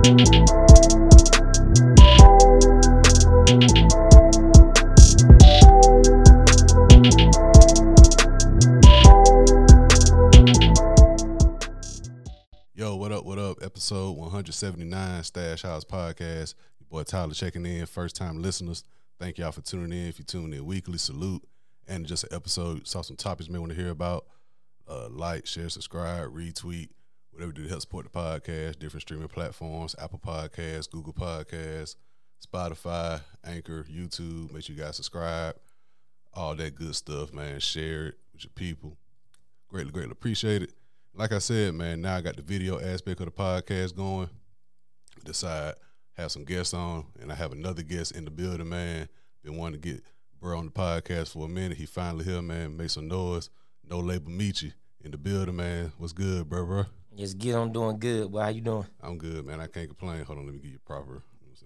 Yo, what up, episode 179, Stash House Podcast. Your boy Tyler checking in, first-time listeners. Thank y'all for tuning in. If you tune in weekly, salute. And just an episode, saw some topics you may want to hear about. Like, share, subscribe, retweet, whatever you do to help support the podcast, different streaming platforms, Apple Podcasts, Google Podcasts, Spotify, Anchor, YouTube. Make sure you guys subscribe. All that good stuff, man. Share it with your people. Greatly appreciate it. Like I said, man, now I got the video aspect of the podcast going. Decide have some guests on, and I have another guest in the building, man. Been wanting to get bro on the podcast for a minute. He finally here, man. Make some noise. No Label Michi in the building, man. What's good, bro? Just get on doing good. Well, how you doing? I'm good, man. I can't complain. Hold on, let me give you proper.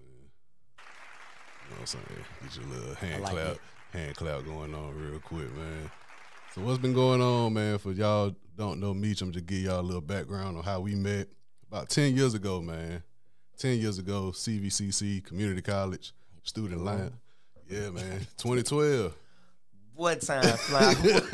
You know what I'm saying? Get your little hand clap going on real quick, man. So what's been going on, man? For y'all don't know Meech, I'm just give y'all a little background on how we met. About 10 years ago, man. 10 years ago, CVCC, Community College, Student Lounge. Yeah, man. 2012. What time fly?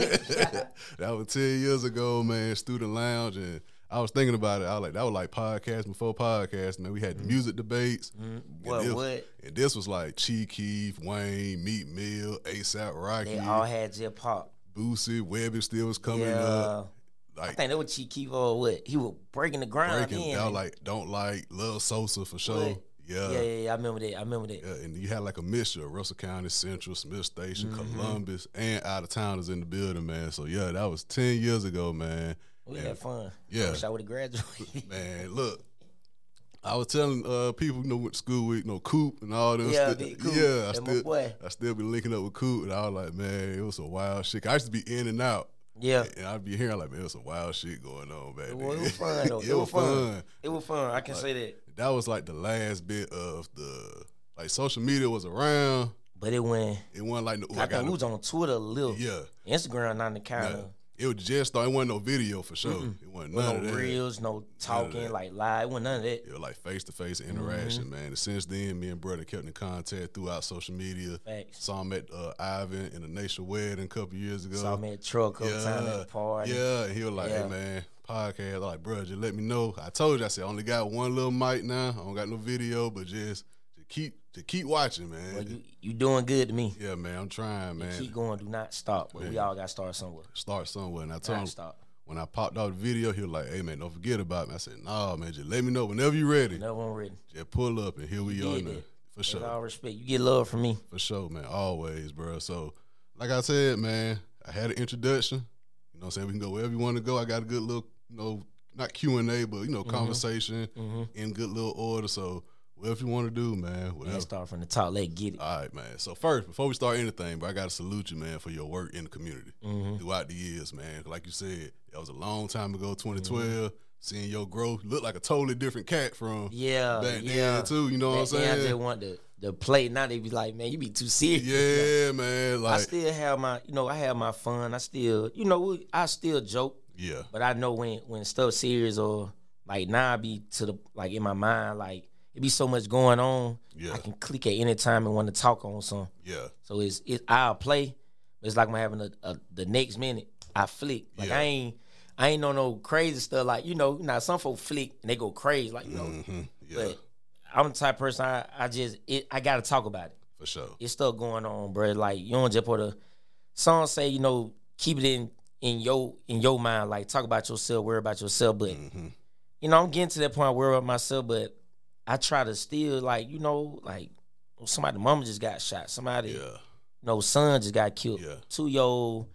That was 10 years ago, man. Student Lounge, and I was thinking about it. I was like, that was like podcast before podcast, man. We had the music debates. What? And this was like Chief Keef, Wayne, Meek Mill, ASAP Rocky. They all had J Pop. Boosie, Webby still was coming up. Like, I think that was Chief Keef or what? He was breaking the ground. Y'all like don't like Lil Sosa for sure. What? Yeah. I remember that. Yeah, and you had like a mixture of Russell County, Central, Smith Station, Columbus, and out of towners in the building, man. So yeah, that was 10 years ago, man. We had fun. Yeah. I wish I would have graduated. Man, look. I was telling people, went to school with, Coop and all them. Yeah, Big Coop. Yeah, I still be linking up with Coop, and I was like, man, it was some wild shit. I used to be in and out. Yeah. And I'd be hearing like, man, it was some wild shit going on back then. It was fun, though. It was fun. It was fun. I can say that. That was like the last bit of the, like, social media was around. But it went like, I think we was on Twitter a little. Yeah. Instagram not the kind of. It was just started. It wasn't no video for sure. It wasn't none of that. No reels, no talking, like live. It wasn't none of that. It was like face-to-face interaction, man. And since then, me and brother kept in contact throughout social media. Facts. Saw him at Ivan in the Nation wedding a couple years ago. Saw him at truck a couple times at the party. Yeah, and he was like, hey, man, podcast. I'm like, bro, just let me know. I told you, I said, I only got one little mic now. I don't got no video, but just keep watching, man. Well, you doing good to me. Yeah, man, I'm trying, man. Keep going, do not stop. But we all got to start somewhere. Start somewhere. And I told him, when I popped out the video, he was like, hey, man, don't forget about me. I said, nah, man, just let me know whenever you're ready. Whenever I'm ready. Just pull up, and here we are now. For sure. With all respect. You get love from me. For sure, man. Always, bro. So, like I said, man, I had an introduction. You know what I'm saying? We can go wherever you want to go. I got a good little, not Q&A, but, conversation in good little order. So, whatever you want to do, man. Let's start from the top. Let's get it. All right, man. So first, before we start anything, bro, I got to salute you, man, for your work in the community throughout the years, man. Like you said, that was a long time ago, 2012. Seeing your growth, you look like a totally different cat from back then, too. You know what I'm saying? I just want the play. Now they be like, man, you be too serious. Yeah, man. Like, I still have my, I have my fun. I still, I still joke. Yeah. But I know when stuff serious or, like, now I be to the, like, in my mind, like, it be so much going on. Yeah. I can click at any time and want to talk on something. Yeah. So I'll play, but it's like I'm having the next minute I flick. Like I ain't on no crazy stuff. Like now some folks flick and they go crazy. Like but I'm the type of person I gotta talk about it for sure. It's stuff going on, bro. Like you don't just put a song say keep it in your mind. Like talk about yourself, worry about yourself. But I'm getting to that point I worry about myself, but I try to still, like somebody, mama just got shot. Somebody, son just got killed. Yeah. 2-year-old,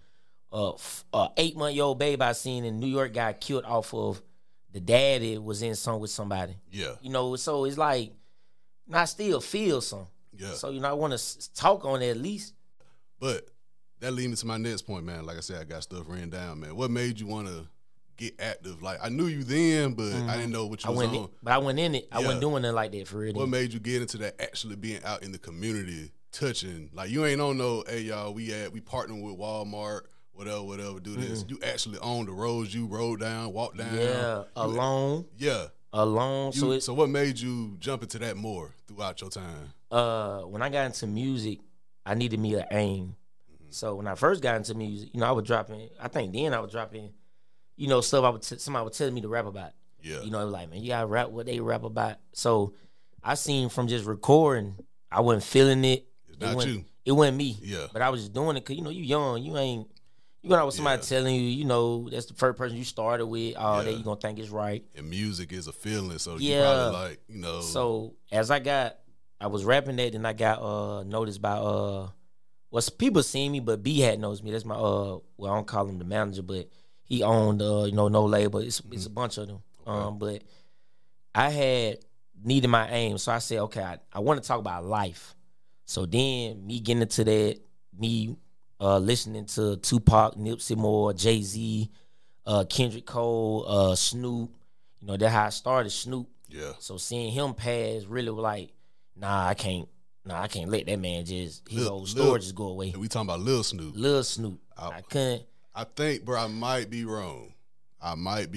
8-month-old baby I seen in New York got killed off of the daddy was in some with somebody. Yeah. So it's like, I still feel something. Yeah. So, I want to talk on it at least. But that leads me to my next point, man. Like I said, I got stuff written down, man. What made you want to get active? Like, I knew you then, but I didn't know what you was on. But I went in it. I wasn't doing it like that for real. What made you get into that, actually being out in the community, touching? Like, you ain't on no, hey, y'all, we partnering with Walmart, whatever, do this. You actually own the roads you rode down, walked down. Yeah, alone. alone. So what made you jump into that more throughout your time? When I got into music, I needed me an aim. So when I first got into music, I was dropping. I think then I was dropping, stuff somebody was telling me to rap about. Yeah. It was like, man, you gotta rap what they rap about. So I seen from just recording, I wasn't feeling it. It's not you. It wasn't me. Yeah. But I was just doing it because you young, you going out with somebody telling you, that's the first person you started with. That you gonna think is right. And music is a feeling, so you probably like, So as I was rapping that, and I got noticed by people seen me, but B Hat knows me. That's my I don't call him the manager, but he owned No Label. It's a bunch of them. Okay. But I had needed my aim, so I said, okay, I want to talk about life. So then me getting into that, me listening to Tupac, Nipsey Moore, Jay-Z, Kendrick Cole, Snoop. That's how I started, Snoop. Yeah. So seeing him pass really was like, I can't let that man his old story just go away. And we talking about Lil Snoop. Lil Snoop. I couldn't. I think, bro, I might be wrong. I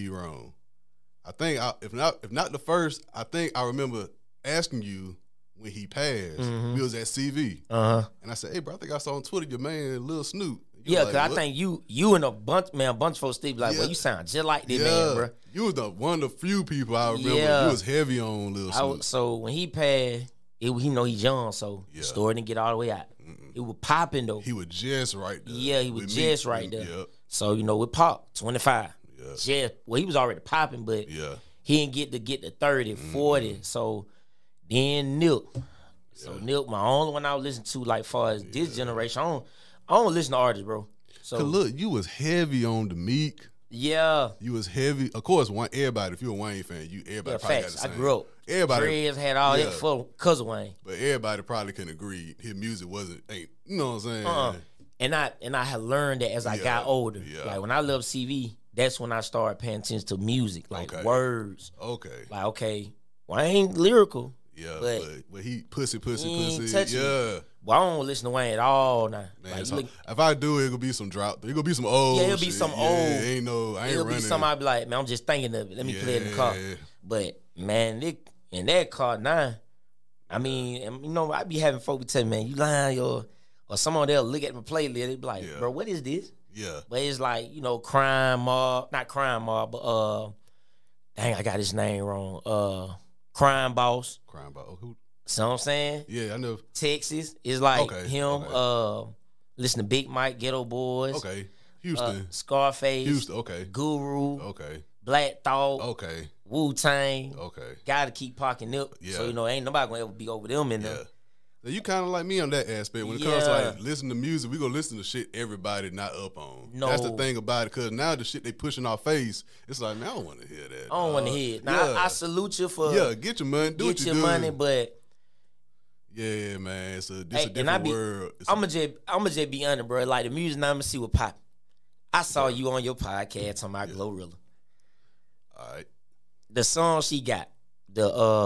think if not the first, I think I remember asking you when he passed. Mm-hmm. We was at CV, and I said, "Hey, bro, I think I saw on Twitter your man Lil Snoop." Yeah, because I think you and a bunch of folks still be like, well, you sound just like this man, bro. You was one of the few people I remember. Yeah. You was heavy on Lil Snoop. So when he passed, he's young, so the story didn't get all the way out. It was popping though. He was just right there. Yeah, he was just right there. Yep. So with Pop, 25. Yeah. He was already popping, but he didn't get to 30, 40. So then Nip. So Nip, my only one I would listen to, like far as this generation. I don't listen to artists, bro. So look, you was heavy on the Meek. Yeah. You was heavy. Of course, everybody, if you're a Wayne fan, everybody probably got the same. I grew up. Everybody. Dreads had all that for cousin Wayne. But everybody probably can agree his music you know what I'm saying? And I had learned that as I got older. Yeah. Like when I left CV, that's when I started paying attention to music, like words. Okay. Like, okay, Wayne lyrical. Yeah, but he pussy. Yeah. Well, I don't listen to Wayne at all now. Man, like, if I do, it gonna be some drop. It gonna be some old. Yeah, it'll be some old. I ain't it'll running. Be something I be like, man, I'm just thinking of it. Let me play it in the car. But man, in that car now, I mean, I be having folks tell me, man, you lying, or someone they'll look at my playlist, they be like, bro, what is this? Yeah. But it's like, Crime Mob, not Crime Mob, but dang, I got his name wrong. Crime Boss. Crime Boss. Who? See what I'm saying? Yeah, I know. Texas is like him. Listen to Big Mike, Ghetto Boys. Okay. Houston. Scarface. Houston. Okay. Guru. Okay. Black Thought. Okay. Wu-Tang. Okay. Gotta keep parking up. Yeah. So ain't nobody gonna ever be over them in there. So you kind of like me on that aspect. When it comes to like listening to music, we gonna listen to shit everybody not up on. No. That's the thing about it, because now the shit they push in our face, it's like, man, I don't want to hear that. I don't want to hear it. Now I salute you for get your money, do what you do. Get your money, but yeah, man, it's a different world. I'ma just be honest, bro. Like the music now, I'ma see what pop. I saw you on your podcast talking about Glorilla. All right. The song she got, the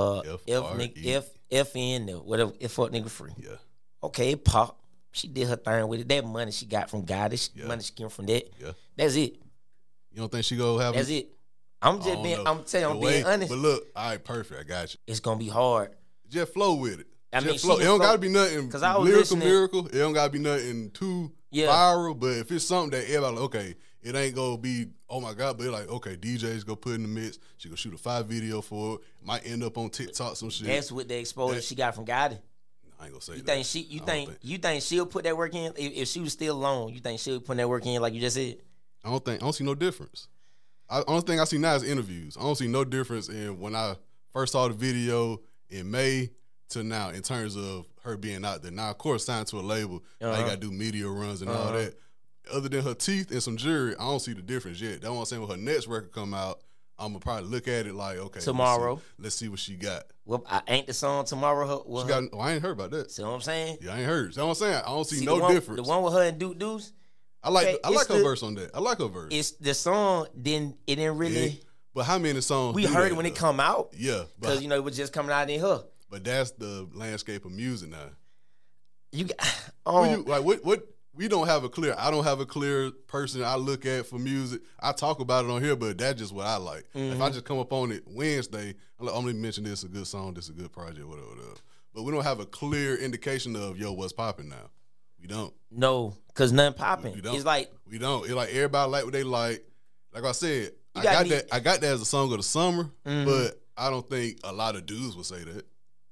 FN, whatever, F fuck nigga free. Yeah. Okay, it pop. She did her thing with it. That money she got from God, money she came from that. Yeah. That's it. You don't think she gonna have That's it. I'm telling you, I'm being honest. But look, all right, perfect. I got you. It's gonna be hard. Just flow with it. I mean, flow. It don't gotta be nothing lyrical. It don't gotta be nothing too viral. But if it's something that everybody like, okay, it ain't gonna be, oh my God, but it's like, okay, DJ's go put in the mix. She gonna shoot a 5 video for it. Might end up on TikTok, some shit. That's what the exposure she got from Gotti. I ain't gonna say you that. You think she'll put that work in? If she was still alone, you think she'll put that work in like you just said? I don't see no difference. Only thing I see now is interviews. I don't see no difference in when I first saw the video in May to now in terms of her being out there. Now, of course, signed to a label. Now you gotta do media runs and all that. Other than her teeth and some jewelry, I don't see the difference yet. That's what I'm saying. When her next record come out, I'm gonna probably look at it like, okay, tomorrow. Let's see what she got. Well, ain't the song tomorrow? She got. I ain't heard about that. See what I'm saying? Yeah, I ain't heard. See what I'm saying? I don't see no difference. The one with her and Duke Deuce. I like her verse on that. I like her verse. It's the song. Didn't really. Yeah. But how many songs? We heard it when it come out. Yeah, because it was just coming out in her. But that's the landscape of music now. You we don't have a clear. I don't have a clear person I look at for music. I talk about it on here, but that's just what I like. If I just come up on it Wednesday, I'm like, I'm gonna mention this a good song, this a good project, whatever. But we don't have a clear indication of what's popping now. We don't. No, because nothing popping. It's like we don't. It's like everybody like what they like. Like I said, I got that as a song of the summer, but I don't think a lot of dudes would say that.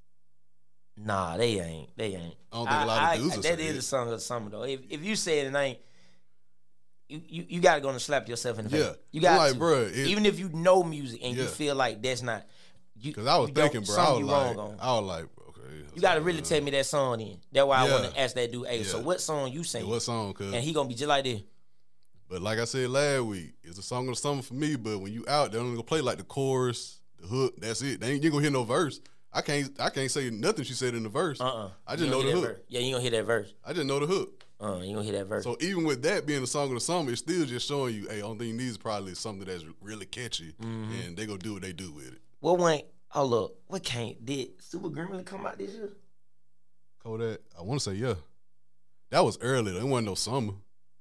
Nah, they ain't. I don't think a lot of dudes would say that. That is a song of the summer though. If you say it ain't, you gotta go and slap yourself in the face. Yeah, you got like, to. Bro, even if you know music and you feel like that's not. Because I was thinking, bro, I was like, okay. You gotta really tell me that song then. That's why I want to ask that dude, hey, so what song you sing? What song? And he gonna be just like this. But like I said last week, it's a song of the summer for me. But when you out, they only gonna play like the chorus, the hook. That's it. You ain't gonna hear no verse. I can't say nothing she said in the verse. I just know the hook. Yeah, you gonna hear that verse. I just know the hook. You gonna hear that verse. So even with that being the song of the summer, it's still just showing you, hey, only thing you need is probably something that's really catchy, and they gonna do what they do with it. What one? Oh look, did Super Green really come out this year? Kodak, I want to say yeah. That was early though. It wasn't no summer.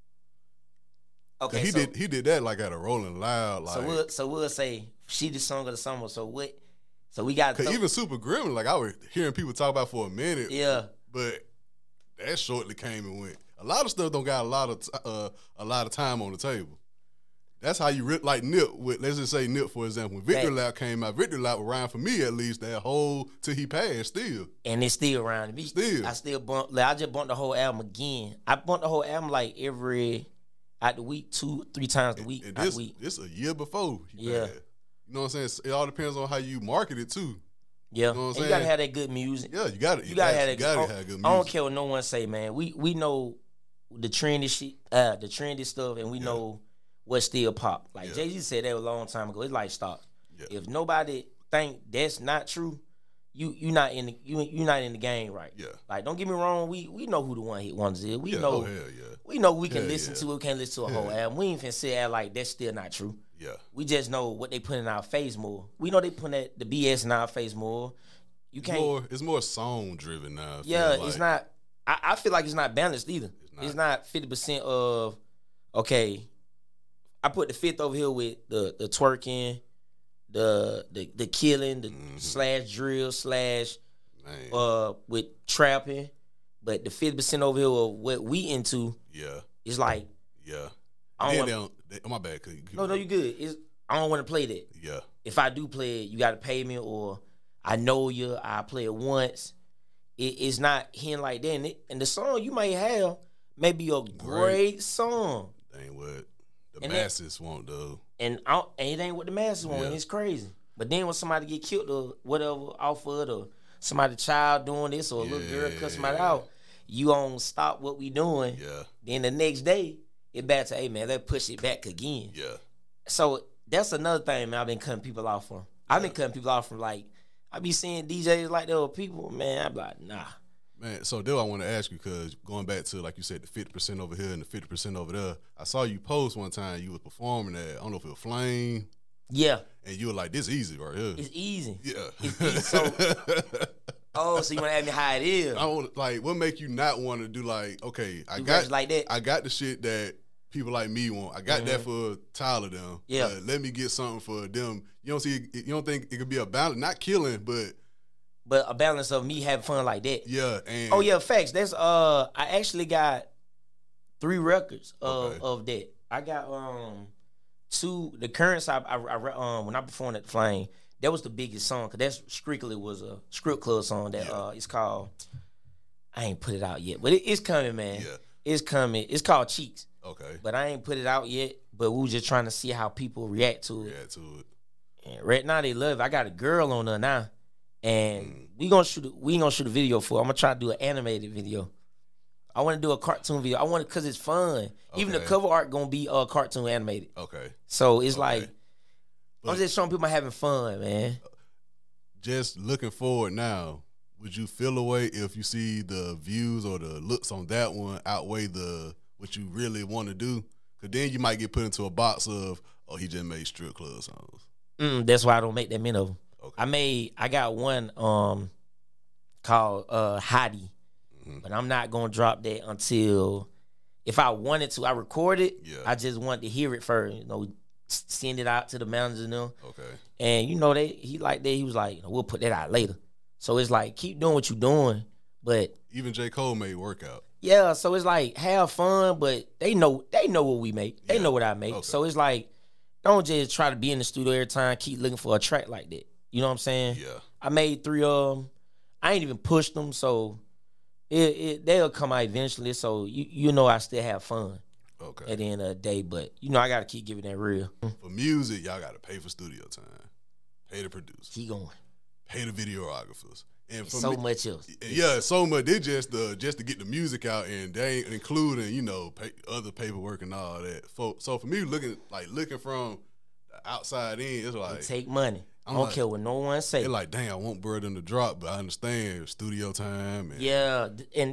Okay, he did that like at a Rolling Loud. Like, so we'll say she the song of the summer. So what? So we got even Super Gremlin, like I was hearing people talk about for a minute. Yeah, but that shortly came and went. A lot of stuff don't got a lot of time on the table. That's how you like Nip. Let's just say Nip for example. When Victory Lap came out, Victory Lap was around for me at least that whole till he passed still. And it's still around me. Still, I still bump. Like, I just bumped the whole album again. I bumped the whole album like every out the week, 2-3 times a week. This a year before. Yeah. Passed. You know what I'm saying? It all depends on how you market it too. Yeah, you know what I'm saying? You gotta have that good music. Yeah, you gotta have that good music. I don't care what no one say, man. We know the trendy shit, the trendy stuff, and we know what still pop. Like Jay-Z said that a long time ago. It's like stocks. Yeah. If nobody think that's not true, you not in the game right. Yeah. Like don't get me wrong, we know who the one hit wonders is. We know. Oh, hell yeah. We know we can listen to it. We can't listen to a whole album. We ain't finna sit there like that's still not true. Yeah. We just know what they put in our face more. We know they put the BS in our face more. You can't. It's more song driven now. It's not. I feel like it's not balanced either. It's not 50% of okay. I put the fifth over here with the twerking, the killing, the slash drill slash with trapping, but the 50% over here of what we into is like my bad. No, you good. I don't want to play that. Yeah. If I do play it, you got to pay me, or I know you. I play it once. It's not hitting like that. And the song you might have may be a great song. That ain't what the masses want, though. And it ain't what the masses want. It's crazy. But then when somebody get killed or whatever off of it, or somebody child doing this, or a little girl cut somebody out, you gonna stop what we doing. Yeah. Then the next day, it back to, hey, man, let's push it back again. Yeah. So that's another thing, man, I've been cutting people off from. I've been cutting people off from, like, I be seeing DJs like that with people, man, I be like, nah. Man, so Dale, I want to ask you, because going back to, like you said, the 50% over here and the 50% over there, I saw you post one time you was performing at, I don't know if it was Flame. Yeah. And you were like, this easy right here. It's easy. Yeah. It's easy. So, so you want to ask me how it is? I want, like, what make you not want to do, like, okay, I got the shit that people like me want. I got that for Tyler them. Yeah. Let me get something for them. You don't think it could be a balance, not killing, but a balance of me having fun like that. Yeah. And facts. That's I actually got 3 records of that. I got 2. The current side I when I performed at the Flame, that was the biggest song, because that's strictly was a Script Club song that it's called. I ain't put it out yet, but it's coming, man. Yeah. It's coming. It's called Cheeks. Okay. But I ain't put it out yet. But we was just trying to see how people react to it. And right now they love it. I got a girl on there now, and we gonna shoot a video for it. I'm gonna try to do an animated video. I want to do a cartoon video. I want it because it's fun. Okay. Even the cover art gonna be cartoon animated. Okay. So it's like I'm just showing people having fun, man. Just looking forward now. Would you feel a way if you see the views or the looks on that one outweigh what you really want to do? Because then you might get put into a box of, oh, he just made strip club songs. That's why I don't make that many of them. Okay. I got one called Hottie, but I'm not gonna drop that until if I wanted to, I record it. Yeah. I just wanted to hear it first. You know, send it out to the managers and them. Okay. And you know, he like that. He was like, we'll put that out later. So it's like, keep doing what you're doing, but even J. Cole made workout. Yeah, so it's like, have fun, but they know what we make. They Yeah. know what I make. Okay. So it's like, don't just try to be in the studio every time, keep looking for a track like that. You know what I'm saying? Yeah. I made 3 of them. I ain't even pushed them, so they'll come out eventually. So you know I still have fun Okay. at the end of the day, but you know I gotta keep giving that real. For music, y'all got to pay for studio time, pay the producers, Keep going. pay the videographers, and for So me, much else. yeah, so much. They just to get the music out, and they ain't including other paperwork and all that. So for me, looking from the outside in, it's like Take money. I I'm don't like- care what no one say. it's like, dang, I want Burden to drop, but I understand studio time and Yeah,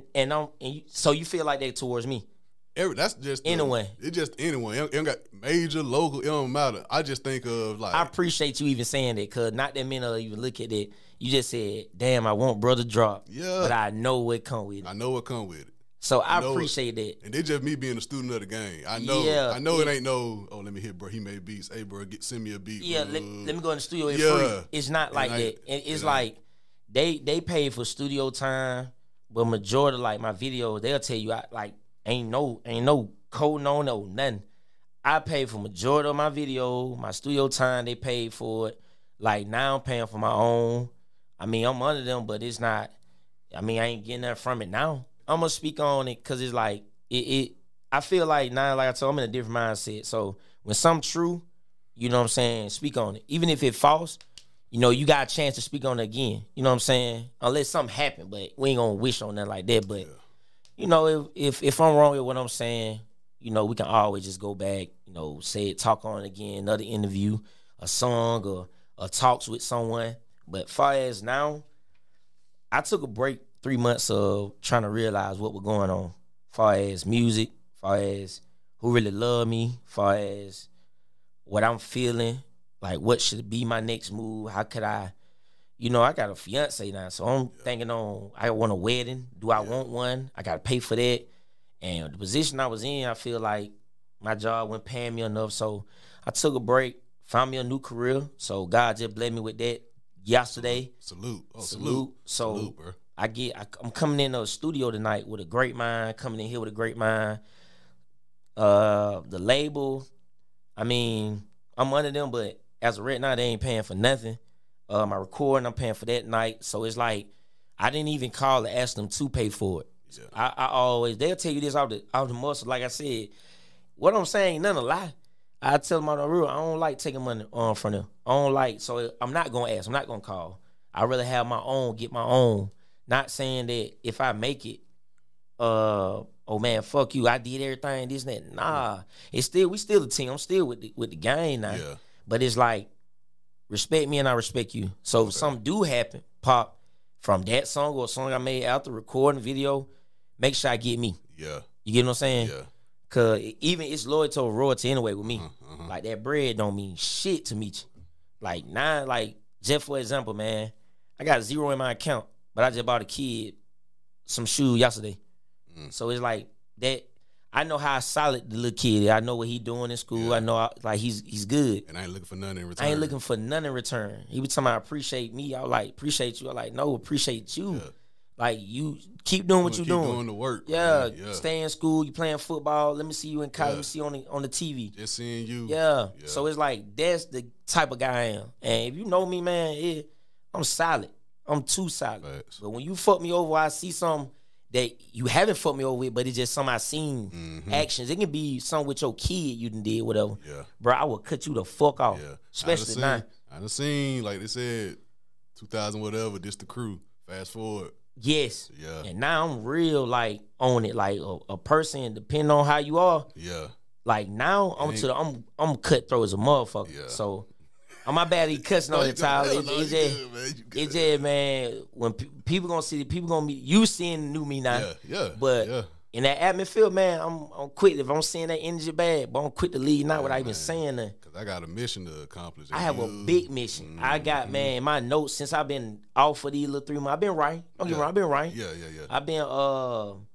so you feel like that towards me. that's just Anyone. It's just anyone. It don't got major, local. It don't matter. I just think of like I appreciate you even saying that, because not that many of even look at that. You just said, damn, I want brother drop. Yeah. But I know what come with it. I know what come with it. So I know it. appreciate that. And they just me being a student of the game. I know. Yeah, I know it ain't no. Oh, let me hit, bro. He made beats. Hey, bro, send me a beat. Yeah, let me go in the studio. It's Yeah. free. It's not like And that. It's and like they pay for studio time, but majority of like my videos, they'll tell you ain't no code no nothing. I pay for majority of my video, my studio time. They paid for it. Like now I'm paying for my own. I mean, I'm under them, but it's not. I mean, I ain't getting that from it now. I'm gonna speak on it because it's like it. I feel like now, like I told, I'm in a different mindset. So when something true, you know what I'm saying, speak on it. Even if it's false, you know, you got a chance to speak on it again. You know what I'm saying? Unless something happened, but we ain't gonna wish on that like that. But you know, if I'm wrong with what I'm saying, you know, we can always just go back, you know, say it, talk on it again, another interview, a song or talks with someone. But far as now, I took a break 3 months of trying to realize what was going on. Far as music, far as who really love me, far as what I'm feeling, like what should be my next move, how could I, you know, I got a fiance now, so I'm thinking on, I want a wedding. Do I want one? I got to pay for that. And the position I was in, I feel like my job wasn't paying me enough, so I took a break, found me a new career. So God just blessed me with that yesterday. Salute. Oh, Salute. So salute, bro. I'm coming in the studio tonight with a great mind, coming in here with a great mind. The label, I mean, I'm under them, but as of right now, they ain't paying for nothing. My recording, I'm paying for that night. So it's like, I didn't even call to ask them to pay for it. Yeah. I always, they'll tell you this out the muscle. Like I said, what I'm saying ain't nothing a lie. I tell them on the real, I don't like taking money from them. I don't like, so I'm not going to ask. I'm not going to call. I'd rather have my own, get my own. Not saying that if I make it, oh man, fuck you, I did everything, this and that. Nah, we still a team. I'm still with the game now. Yeah. But it's like, respect me and I respect you. So if something do happen, pop, from that song or a song I made after recording video, make sure I get me. Yeah. You get what I'm saying? Yeah. Cause even it's loyalty or royalty anyway with me. Like that bread don't mean shit to me. Like now, like just for example, man, I got 0 in my account, but I just bought a kid some shoes yesterday. So it's like that. I know how solid the little kid is. I know what he doing in school. Yeah. I know like he's good. And I ain't looking for nothing in return. I ain't looking for none in return. He was talking about appreciate me. I was like, appreciate you. I like, no, appreciate you. Yeah. Like, you keep doing what you Keep doing. doing the work. Yeah, man. Yeah. stay in school. You playing football. Let me see you in college. Yeah. Let me see you on the TV. Just seeing you. Yeah. Yeah. So it's like, that's the type of guy I am. And if you know me, man, I'm solid. I'm too solid. Facts. But when you fuck me over, I see something that you haven't fucked me over with, but it's just something I seen actions. It can be something with your kid you done did, whatever. Yeah. Bro, I will cut you the fuck off. Yeah. Especially now. I done seen, like they said, 2000 whatever, this the crew. Fast forward. Yes. Yeah. And now I'm real like on it. Like a person, depending on how you are. Yeah. Like now I'm cutthroat as a motherfucker. Yeah. So on my bad, he cussing on the Tyler. It's just man, when people gonna see it, people gonna meet you seeing new me now. Yeah. But in that atmosphere, man, I'm quick. If I'm seeing that energy bad, but I'm quick to leave now without even saying nothing. Cause I got a mission to accomplish. I have a big mission. I got, man, my notes since I've been off for these little 3 months. I've been right. Don't get me wrong, I've been right. Yeah. I've been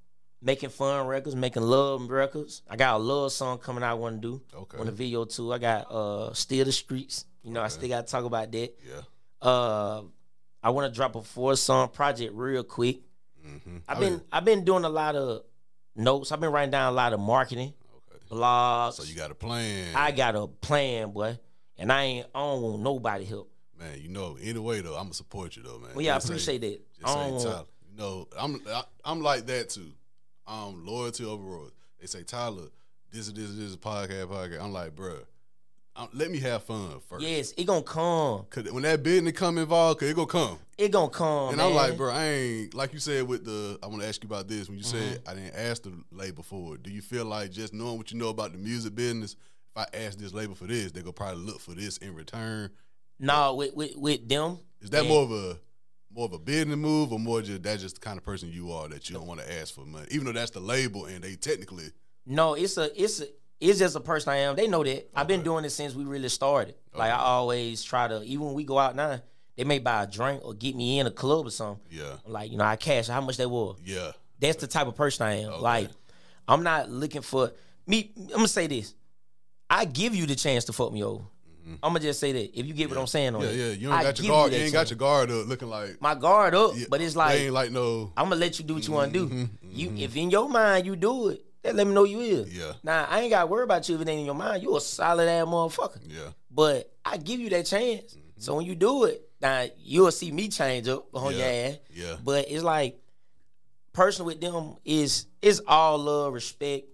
making fun records, making love records. I got a love song coming out I want to do. Okay. On the video too. I got Still the Streets. You know, I still got to talk about that. Yeah. I want to drop a 4-song project real quick. Mm-hmm. I've been doing a lot of notes. I've been writing down a lot of marketing, blogs. So you got a plan. I got a plan, boy, and I don't want nobody help. Man, you know, anyway though, I'm gonna support you though, man. Well, yeah, I appreciate that. Just say Tyler. You know, I'm like that too. Loyalty over royalty. They say Tyler, this is a podcast. I'm like, bruh, let me have fun first. Yes, it gonna come. Cause when that business come involved, it gonna come. It gonna come, and man. I'm like, bro, I ain't, like you said with I want to ask you about this. When you said I didn't ask the label for it, do you feel like just knowing what you know about the music business, if I ask this label for this, they gonna probably look for this in return? No, with them. Is that more of a business move, or more just that's just the kind of person you are that you don't want to ask for money, even though that's the label and they technically? No, it's just a person I am. They know that. Okay. I've been doing it since we really started. Okay. Like I always try to, even when we go out now, they may buy a drink or get me in a club or something. Yeah. Like, you know, I cash how much they was. Yeah. That's the type of person I am. Okay. Like, I'm not looking for me. I'm gonna say this. I give you the chance to fuck me over. I'm gonna just say that. If you get what I'm saying on it. Yeah. You ain't got your guard. You ain't got your guard up looking like my guard up, but it's like ain't like no. I'm gonna let you do what you want to do. You, if in your mind you do it, that let me know you is. Yeah. Now I ain't got to worry about you if it ain't in your mind. You a solid ass motherfucker. Yeah. But I give you that chance. So when you do it, now you'll see me change up on your ass. Yeah. But it's like personal with them is all love, respect.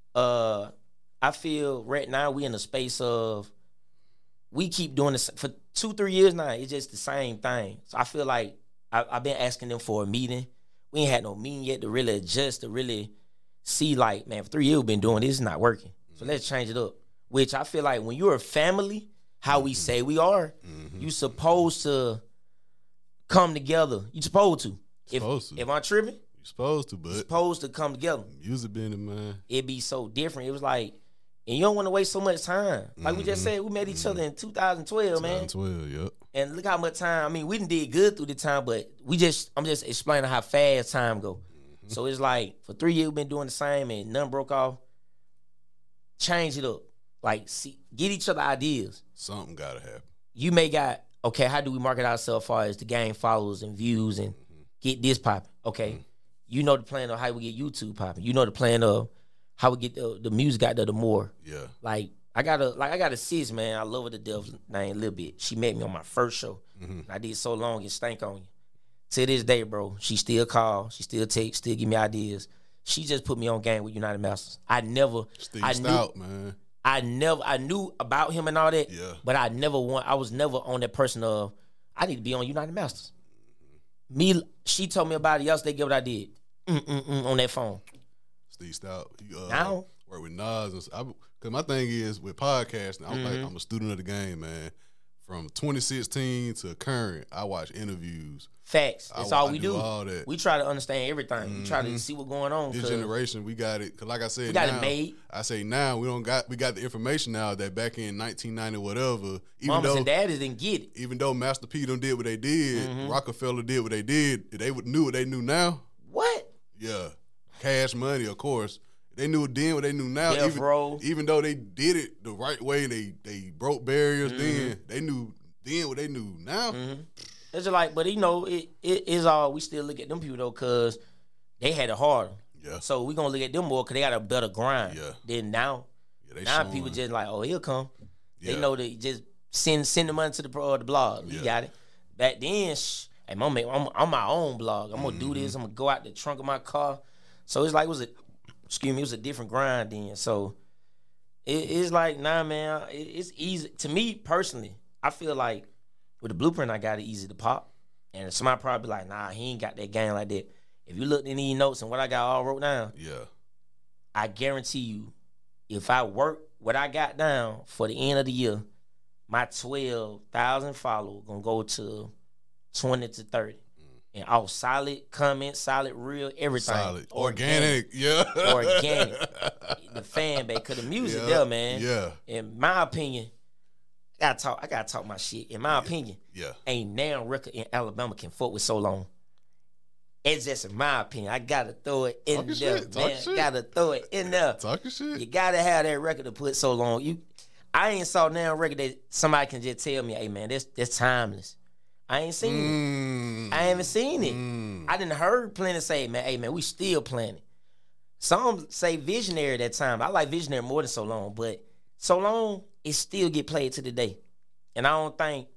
I feel right now we in a space of we keep doing this for 2-3 years now. It's just the same thing. So I feel like I've been asking them for a meeting. We ain't had no meeting yet to really adjust, to really see like, man, for 3 years we've been doing this, it's not working. So let's change it up. Which I feel like when you're a family, how we say we are, you supposed to come together. You supposed to. If I'm tripping, you supposed to, but you're supposed to come together. Music business, man. It'd be so different. It was like, and you don't want to waste so much time. Like we just said, we met each other in 2012, man. 2012, yep. And look how much time. I mean, we done did good through the time, but I'm just explaining how fast time go. So it's like for 3 years we've been doing the same and none broke off. Change it up. Like, see, get each other ideas. Something gotta happen. You may got, okay, how do we market ourselves as far as to gain followers and views and get this popping? Okay. You know the plan of how we get YouTube popping. You know the plan of how we get the music out there the more. Yeah. Like I got a sis, man. I love her to death name a little bit. She met me on my first show. I did so long it stank on you. To this day, bro, she still call, she still text, still give me ideas. She just put me on game with United Masters. I knew about him and all that. Yeah. But I was never on that person of I need to be on United Masters. She told me about it yesterday. Get what I did on that phone. Steve Stout. Now work with Nas. Because my thing is with podcasting, I'm a student of the game, man. From 2016 to current, I watch interviews. Facts. That's all we do. All that. We try to understand everything. We try to see what's going on. This generation, we got it. Cause like I said, we got it made. I say now we got the information now that back in 1990 whatever. Mamas and daddies didn't get it. Even though Master P done did what they did, Rockefeller did what they did. They knew what they knew now. What? Yeah, Cash Money, of course. They knew then what they knew now. Yeah, bro. Even though they did it the right way, they broke barriers. Then they knew then what they knew now. It's just like, but you know, it is all we still look at them people though, cause they had it harder. Yeah. So we gonna look at them more, cause they got a better grind. Yeah. Then now, people just like, oh, he'll come. Yeah. They know they just send the money to the blog. You got it. Back then, hey, I'm my own blog. I'm gonna do this. I'm gonna go out the trunk of my car. So it's like it was a different grind then. So it's like, nah, man, it's easy to me personally. I feel like with the blueprint I got, it easy to pop. And somebody probably be like, nah, he ain't got that game like that. If you look in these notes and what I got all wrote down, I guarantee you, if I work what I got down for the end of the year, my 12,000 followers gonna go to 20 to 30. And all solid comments, solid, real, everything. Solid. Organic. Yeah. Organic. The fan base. Because the music there, man. Yeah. In my opinion, I gotta talk my shit. In my opinion, yeah, ain't now record in Alabama can fuck with so long. It's just in my opinion. I gotta throw it in Talking there, shit, man. shit. Gotta throw it in there. Talking shit. You gotta have that record to put so long. I ain't saw now record that somebody can just tell me, hey man, that's timeless. I ain't seen it. I haven't seen it. I didn't heard plenty say, man, hey man, we still playing it. Some say Visionary that time. I like Visionary more than So Long, but So Long, it still get played to the day. And I don't think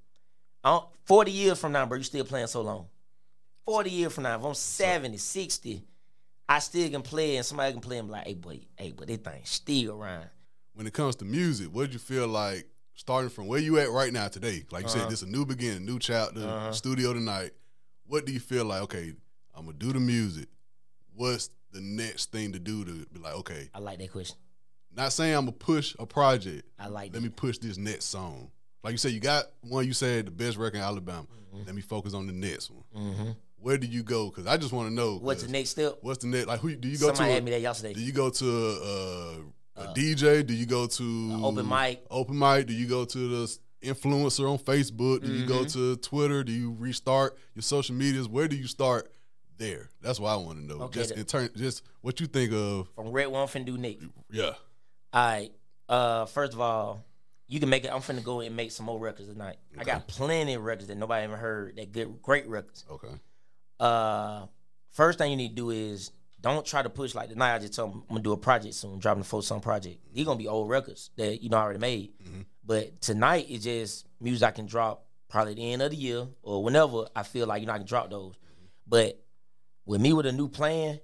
40 years from now, bro, you still playing So Long. 40 years from now, if I'm 70, 60, I still can play it, and somebody can play and be like, hey, but this thing still around. When it comes to music, what did you feel like starting from where you at right now today? Like you said, this is a new beginning, new chapter, studio tonight. What do you feel like, okay, I'm going to do the music. What's the next thing to do to be like, okay. I like that question. Not saying I'm going to push a project. Let me push this next song. Like you said, you got one, you said the best record in Alabama. Let me focus on the next one. Where do you go? Because I just want to know. What's the next step? What's the next? Like, who do you go to? Somebody asked me that yesterday. Do you go to a DJ? Do you go to open mic? Open mic. Do you go to the influencer on Facebook? Do you go to Twitter? Do you restart your social medias? Where do you start there? That's what I want to know. Okay, just what you think of. From Red One finna do Nick. Yeah. All right. First of all, you can make it. I'm finna go and make some more records tonight. Okay. I got plenty of records that nobody ever heard. That great records. Okay. First thing you need to do is don't try to push like tonight. I just told him I'm gonna do a project soon, dropping a 4-song project. These gonna be old records that I already made. But tonight is just music I can drop probably at the end of the year or whenever I feel like I can drop those. But with me with a new plan,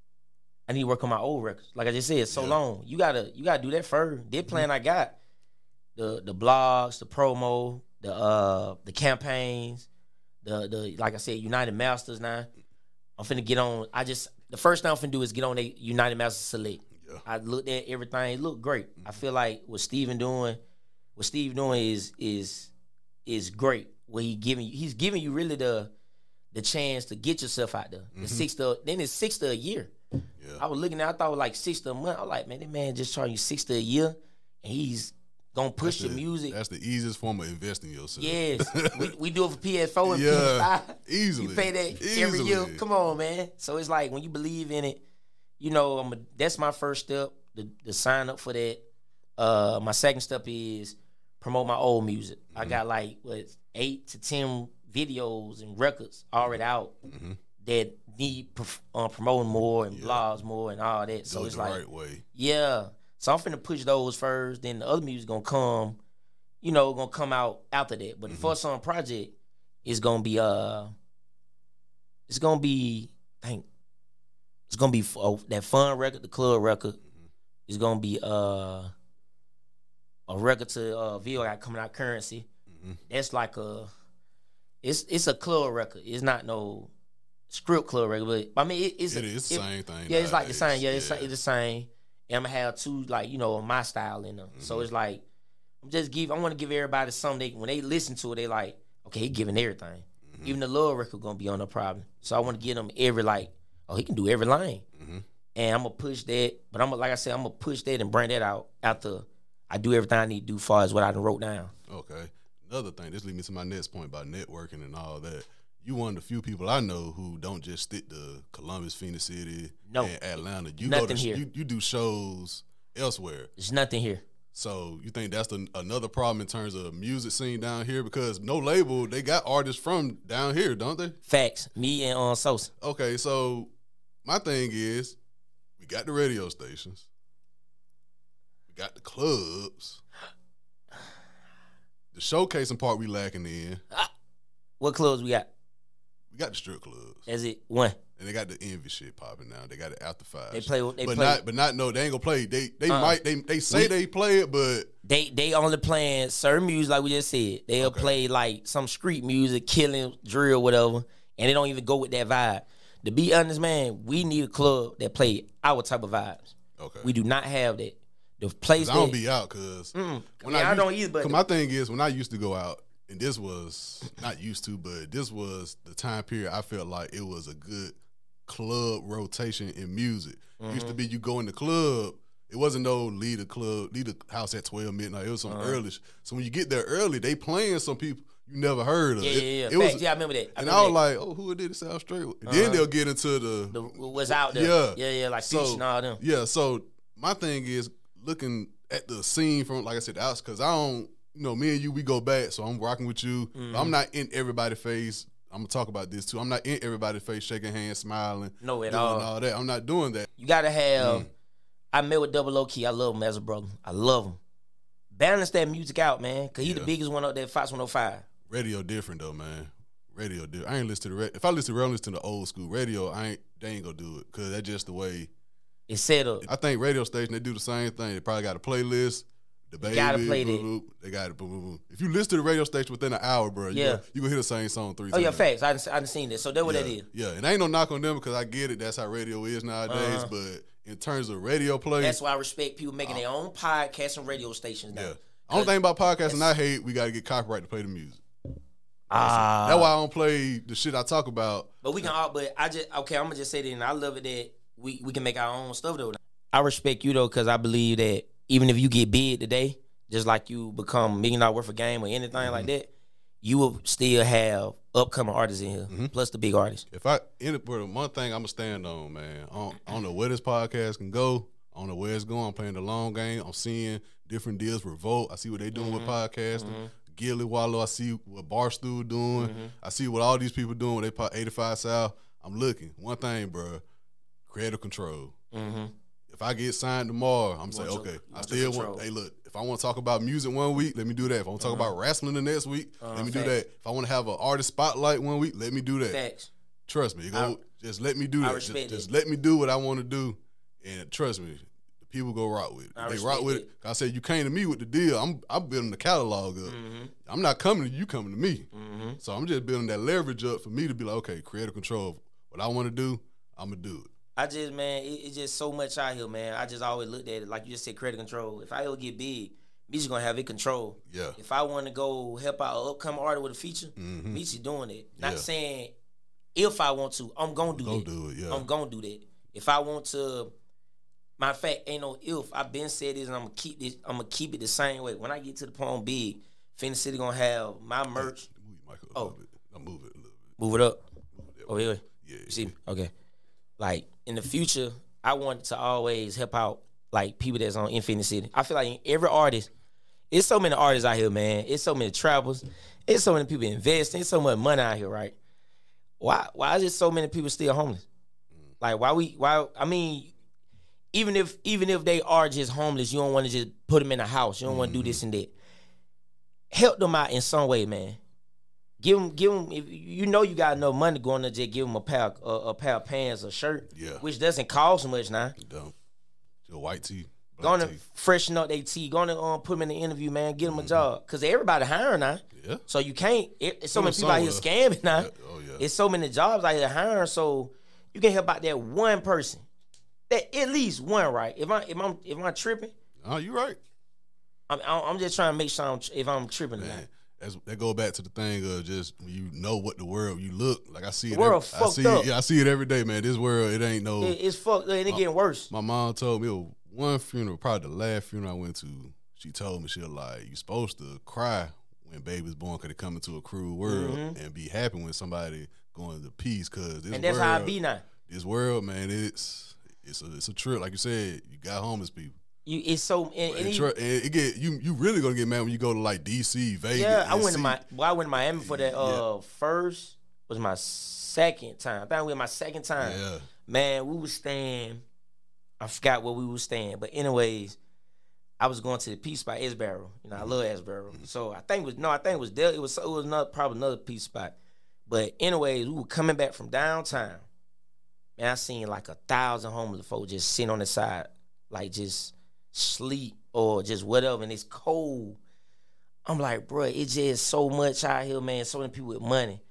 I need to work on my old records. Like I just said, So Long. You gotta do that first. This plan I got, the blogs, the promo, the campaigns. The like I said, United Masters now. I'm finna get on. The first thing I'm finna do is get on the United Masters Select. Yeah. I looked at everything. It looked great. I feel like what Steve doing is great. What he's giving you really the chance to get yourself out there. Then it's $60 a year. Yeah. I was looking at, I thought it was like $60 a month. I was like, man, that man just charging you $60 a year, and he's gonna push your music. That's the easiest form of investing in yourself. Yes. we do it for PS4 and PS5. Easily. You pay that every year. Come on, man. So it's like when you believe in it, that's my first step, to sign up for that. My second step is promote my old music. I got like 8 to 10 videos and records already out that need promoting more and blogs more and all that. So it's like right way. Yeah. So I'm finna push those first, then the other music gonna come, gonna come out after that. But the 4-song project is gonna be it's gonna be that fun record, the club record. It's gonna be a record to VO got coming out, Currency. That's like it's a club record. It's not no script club record, but I mean it is the same thing. Yeah, it's like the same. Yeah, it's the same. And I'm gonna have two my style in them. So it's like I want to give everybody something when they listen to it, they like, okay, he giving everything. Even the love record gonna be on no problem. So I want to give them every he can do every line. And I'm gonna push that, but I'm gonna push that and bring that out after I do everything I need to do as far as what I done wrote down. Okay. Another thing, this leads me to my next point about networking and all that. You one of the few people I know who don't just stick to Columbus, Phoenix City, and Atlanta. You nothing here. You do shows elsewhere. There's nothing here. So you think that's another problem in terms of music scene down here? Because no label, they got artists from down here, don't they? Facts. Me and Sosa. Okay, so my thing is, we got the radio stations, we got the clubs. The showcasing part we lacking in. What clubs we got? We got the strip clubs. Is it one? And they got the Envy shit popping now. They got the After Five. They play. They ain't gonna play. They say they play it, but they only playing certain music like we just said. They'll play like some street music, killing, drill, whatever, and they don't even go with that vibe. To be honest, man, we need a club that play our type of vibes. Okay. We do not have that. The place I don't be out because I don't either. But my thing is when I used to go out, and this was not used to, but this was the time period I felt like it was a good club rotation in music. It used to be you go in the club, it wasn't no leave the house at 12 midnight. It was some early. So when you get there early, they playing some people. you never heard of. It was, yeah, I remember that. I was like, oh, who did it sound straight? Then they'll get into the what's out there. Yeah, like Future and all them. Yeah, so my thing is looking at the scene from, like I said, the outs, because I don't, me and you, we go back, so I'm rocking with you. Mm-hmm. I'm not in everybody's face. I'm going to talk about this, too. I'm not in everybody's face, shaking hands, smiling. No, at all. All that. I'm not doing that. You got to have, I met with Double O Key. I love him as a brother. I love him. Balance that music out, man, because he's the biggest one up there, Fox 105. Radio different, though, man. Radio different. I ain't listen to the if I listen to the old school radio, they ain't going to do it, because that's just the way it's set up. I think radio station, they do the same thing. They probably got a playlist. The baby, gotta play that. They got it. Boom, boom, boom. If you listen to the radio station within an hour, bro, you gonna hear the same song 3 times. Oh yeah, facts. I done seen that. So that's what that is. Yeah, and ain't no knock on them because I get it. That's how radio is nowadays. But in terms of radio play, that's why I respect people making their own podcasts and radio stations now. Yeah. Only thing about podcasting I hate, we got to get copyright to play the music. That's why I don't play the shit I talk about. But we can all. But I'm gonna just say that, and I love it that we can make our own stuff though. I respect you though, because I believe that even if you get big today, just like you become $1 million worth of game or anything like that, you will still have upcoming artists in here, plus the big artists. If I one thing I'm gonna stand on, man. I don't know where this podcast can go. I don't know where it's going. I'm playing the long game. I'm seeing different deals. Revolt. I see what they doing with podcasting. Gilly Wallow. I see what Barstool doing. I see what all these people doing when they pop 85 South. I'm looking. One thing, bro. Creative control. If I get signed tomorrow, I'm saying, okay, I still want, hey, look, if I want to talk about music one week, let me do that. If I want to talk about wrestling the next week, let me do that. If I want to have an artist spotlight one week, let me do that. Facts. Trust me. Just let me do that. Just let me do what I want to do. And trust me, the people go rock with it. They rock with it. I said, you came to me with the deal. I'm building the catalog up. I'm not coming to you, coming to me. So I'm just building that leverage up for me to be like, okay, creative control. What I want to do, I'm going to do it. I just, man, it's just so much out here, man. I just always looked at it, like you just said, creative control. If I ever get big, Meechie gonna have it control. Yeah. If I want to go help out an upcoming artist with a feature, Meechie doing it. Not saying if I want to, I'm gonna do that. Do it, yeah. I'm gonna do that. If I want to, matter of fact, ain't no if. I've been said this, and I'm gonna keep this. I'm gonna keep it the same way. When I get to the point big, Phoenix City gonna have my merch. Move your mic up a little bit. I'll move it a little bit. Move it up. Oh, yeah. Yeah. You see? Okay. Like in the future, I want to always help out like people that's on Infinity City. I feel like in every artist, it's so many artists out here, man. It's so many travelers. It's so many people investing. It's so much money out here, right? Why is it so many people still homeless? Like I mean, even if they are just homeless, you don't want to just put them in a house. You don't want to do this and that. Help them out in some way, man. Give them. If you know you got enough money, going to just give them a pair of pants, a shirt, which doesn't cost much now. You don't. Just a white tee. Going to freshen up their tee. Going to put them in the interview, man. Get them a job, cause everybody hiring now. Yeah. So you can't. It's so many people out here scamming now. Yeah. Oh yeah. It's so many jobs out here hiring. So you can help out that one person, that at least one, right? If I'm tripping, oh, you right. I'm just trying to make sure if I'm tripping or not. That go back to the thing of just you know what the world you look like. I see it. The world fucked up. I see it every day, man. This world, it ain't no. It's fucked up and it getting worse. My mom told me it was one funeral, probably the last funeral I went to. She told me she was like, "You supposed to cry when baby's born, cause they come into a cruel world, and be happy when somebody going to peace, cause this and that's world, how I be now. This world, man, it's a trip. Like you said, you got homeless people. It's so it get you really gonna get mad when you go to like DC, Vegas. Yeah, I went to Miami for that. First was my second time. I think we were my second time. Yeah, man, we was staying. I forgot where we was staying, but anyways, I was going to the Peace Spot, Esbarrow. You know, I love Esbarrow. So I think it was Del. It was probably another Peace Spot. But anyways, we were coming back from downtown. Man, I seen like 1,000 homeless folks just sitting on the side, like just sleep or just whatever, and it's cold. I'm like, bro, it's just so much out here, man. So many people with money.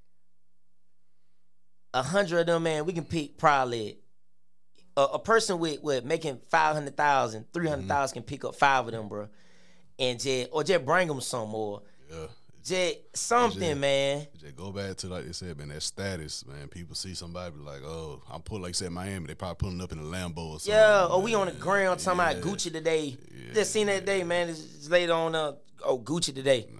100 of them, man, we can pick probably a person with making 500,000, 300,000 can pick up 5 of them, bro, and just bring them some more. Yeah. Just something, man. Just go back to, like they said, man, that status, man. People see somebody be like, oh, I'm pulling, like you said, Miami. They probably pulling up in a Lambo or something. Yeah, or we on the ground talking about Gucci today. Yeah. Just seen that day, man. It's later on, Gucci today. Nah,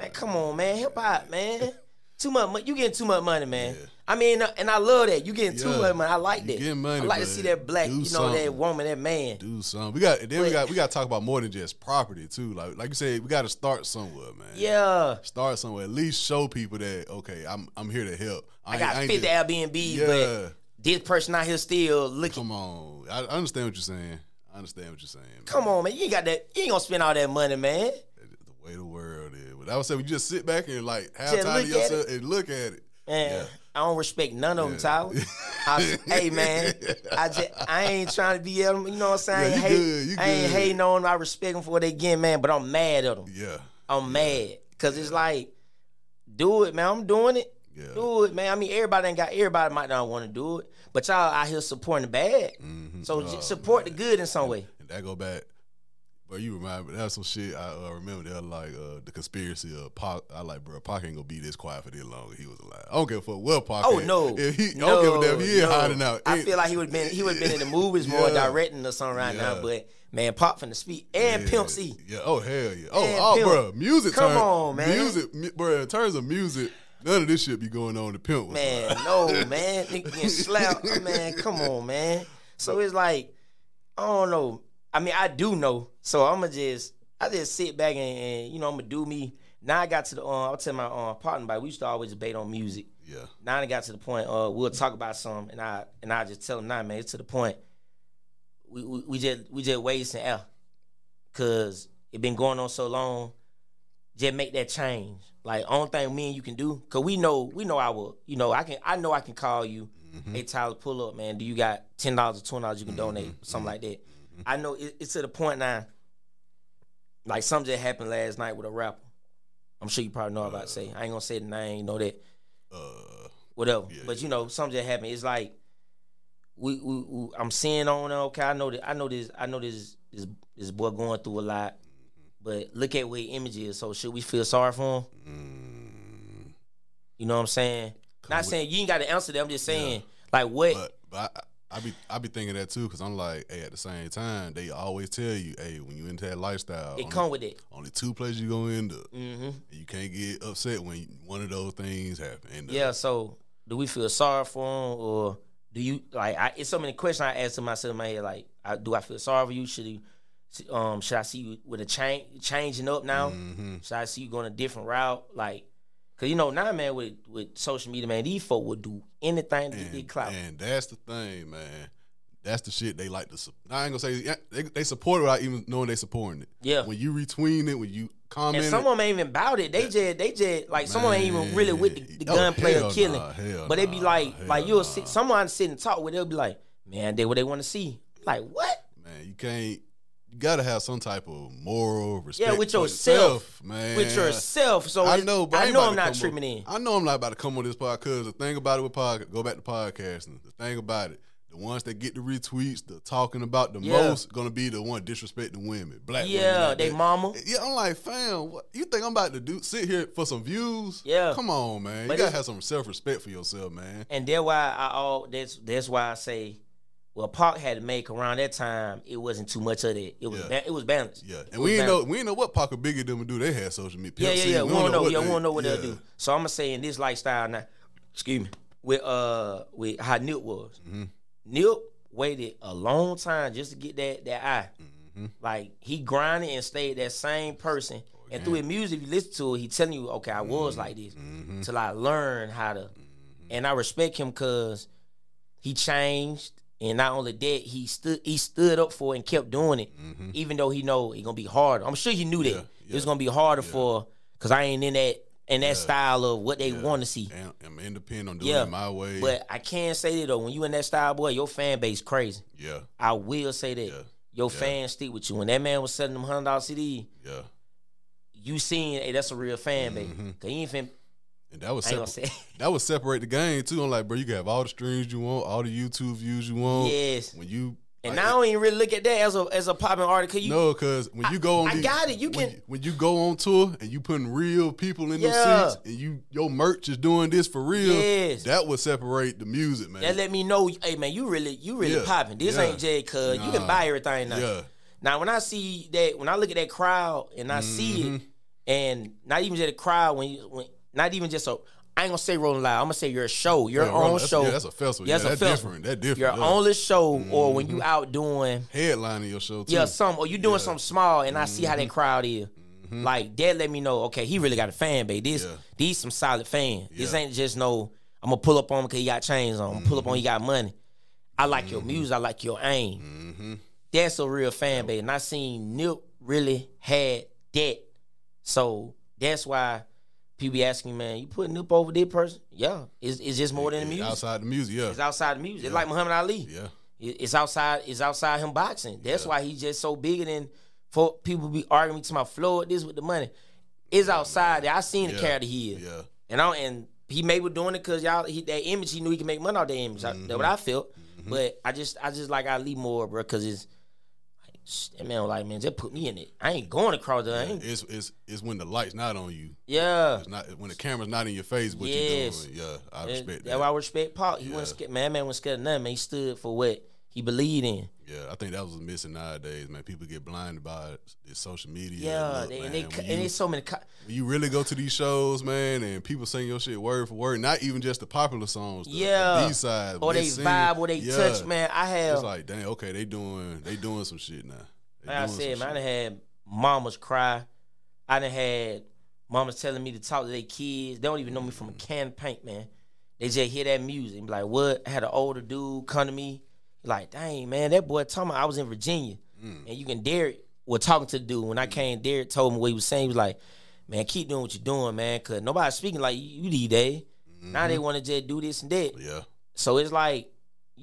Man, come on, man. Hip hop, man. Too much money. You getting too much money, man. Yeah. I mean, and I love that. You getting too much money. I like that. Getting money, I like to see that black, that woman, that man. Do something. We got to talk about more than just property too. Like you said, we got to start somewhere, man. Yeah. Start somewhere. At least show people that okay, I'm here to help. I got 50 Airbnbs, but this person out here still looking. Come on. I understand what you're saying. Man. Come on, man. You ain't gonna spend all that money, man. The way the world is. But I would say when you just sit back and like have time to yourself and look at it. Man, I don't respect none of them, Tyler. Hey, man, I ain't trying to be at them. You know what I'm saying? I ain't hating on them. I respect them for what they getting, man, but I'm mad at them. Yeah. I'm mad because it's like, do it, man. I'm doing it. Yeah. Do it, man. I mean, everybody might not want to do it, but y'all out here supporting the bad. Mm-hmm. So support the good in some way. And that go back. Bro, you remind me, that was some shit I remember. They were like the conspiracy of Pac. I like, bro, Pac ain't gonna be this quiet for this long if he was alive. I don't give a fuck what Pac. Oh, no. I don't give a damn if he ain't hiding out. I feel like he would have been in the movies more directing or something right now, but man, Pac finna speak. And Pimp C. Yeah, oh, hell yeah. Oh, bro, music. Come on, man. Music, bro, in terms of music, none of this shit be going on to Pimp. Man, no, man. Nigga getting slapped. Man, come on, man. So it's like, I don't know. I mean, I do know. So I just sit back and I'm gonna do me. Now I got to the I'll tell my partner about it. We used to always debate on music. Yeah. Now I got to the point we'll talk about something and I just tell him, nah, man, it's to the point. We just wasting air. Cause it been going on so long. Just make that change. Like only thing me and you can do, cause we know I know I can call you. Mm-hmm. Hey Tyler, pull up, man. Do you got $10 or $20 you can donate, something like that? I know it's to the point now. Like something just happened last night with a rapper. I'm sure you probably know about to say. I ain't gonna say the name, you know that. Whatever. Yeah, but something just happened. It's like we I'm seeing on okay, I know this boy going through a lot. But look at where his image is. So should we feel sorry for him? You know what I'm saying? Not saying you ain't got to answer that. I'm just saying, like what? But I be thinking that too, because I'm like, hey, at the same time, they always tell you, hey, when you into that lifestyle, it come with it. Only two places you go into. Mm-hmm. You can't get upset when one of those things happen. Yeah. So do we feel sorry for him, or do you like? It's so many questions I ask to myself in my head. Like, do I feel sorry for you? Should I see you with a changing up now? Mm-hmm. Should I see you going a different route? Like, cause now, man, with social media, man, these folk would do anything to get their clout. And that's the thing, man. That's the shit they like to. I ain't gonna say they support it without even knowing they supporting it. Yeah. When you retweet it, when you comment, and some of them ain't even about it. They just like some of them ain't even really with the gunplay or killing. But they be like you'll sit someone sit and talk with. They'll be like, man, they what they want to see. Like what? Man, you can't. You gotta have some type of moral respect. Yeah, with yourself, man. With yourself. So I know I'm not tripping in. I know I'm not about to come on this podcast. Cause the thing about it with go back to podcasting. The thing about it, the ones that get the retweets, the talking about the most, gonna be the one disrespecting women, black women. Yeah, they mama. Yeah, I'm like, fam, what you think I'm about to sit here for some views? Yeah, come on, man. You gotta have some self respect for yourself, man. And that's why that's why I say. Well, Pac had to make around that time. It wasn't too much of that. It was balanced. Yeah, and we ain't know what Pac or Biggie them would do. They had social media. Yeah. We don't know. We don't know what they'll do. So I'm gonna say in this lifestyle now. Excuse me. With how Nip was. Mm-hmm. Nip waited a long time just to get that eye. Mm-hmm. Like he grinded and stayed that same person. And through his music, if you listen to it, he telling you, okay, I was like this till I learned how to. And I respect him because he changed. And not only that, he stood up for it and kept doing it, even though he know it's gonna be hard. I'm sure he knew that it was gonna be harder because I ain't in that style of what they want to see. And I'm independent. I'm doing it my way. But I can say that though, when you in that style, boy, your fan base crazy. Yeah, I will say that your fans stick with you. When that man was selling them $100 CDs, you seen, hey, that's a real fan base. Cause he ain't finna. And that would separate the game too. I'm like, bro, you can have all the streams you want, all the YouTube views you want. Yes. When you and I don't even really look at that as a popping artist. Because when you go on, I got it. You can when you go on tour and you putting real people in those seats, and your merch is doing this for real. Yes. That would separate the music, man. That let me know, hey man, you really popping. This ain't just cause you can buy everything now. Yeah. Now when I see that, when I look at that crowd and I see it. And not even just a crowd when not even just a. I ain't gonna say Rolling Loud. I'm gonna say your show, your own show. Yeah, that's a festival. Yeah, that's different. That's different. Your only show, or when you out doing headlining your show too. Yeah, or you doing something small, and I see how that crowd is. Like that, let me know. Okay, he really got a fan base. These some solid fans. This ain't just no. I'm gonna pull up on him because he got chains on. I'm gonna pull up on he got money. I like your music. I like your aim. That's a real fan base, and I seen Nip really had that. So that's why people be asking me, man, you put Nip over this person? Yeah, it's just more than the music. Outside the music, yeah. It's outside the music. It's like Muhammad Ali. Yeah. It's outside him boxing. That's why he's just so bigger than for people be arguing me to my floor this with the money. It's outside there. I seen the character he is. Yeah. And he maybe was doing it because that image, he knew he could make money off that image. That's what I felt. But I just like Ali more, bro, because it's that man was like, man, just put me in it. I ain't going across the It's when the light's not on you. Yeah. It's not when the camera's not in your face, what you doing. Yeah, I respect that. That's why I respect Pac. He wasn't scared. Man wasn't scared of nothing, man. He stood for what he believed in. Yeah, I think that was missing nowadays, man. People get blinded by this social media. Yeah, and there's so many. When you really go to these shows, man, and people sing your shit word for word, not even just the popular songs, the B-sides. Or they vibe, or they touch, man. It's like, dang, okay, they doing some shit now. Like I said, man, I done had mamas cry. I done had mamas telling me to talk to their kids. They don't even know me from a can of paint, man. They just hear that music and be like, what? I had an older dude come to me. Like, dang, man, that boy told me I was in Virginia. And you can Derek was talking to the dude. When I came, Derek told me what he was saying. He was like, man, keep doing what you're doing, man, because nobody's speaking like you these days. Now they want to just do this and that. Yeah. So it's like,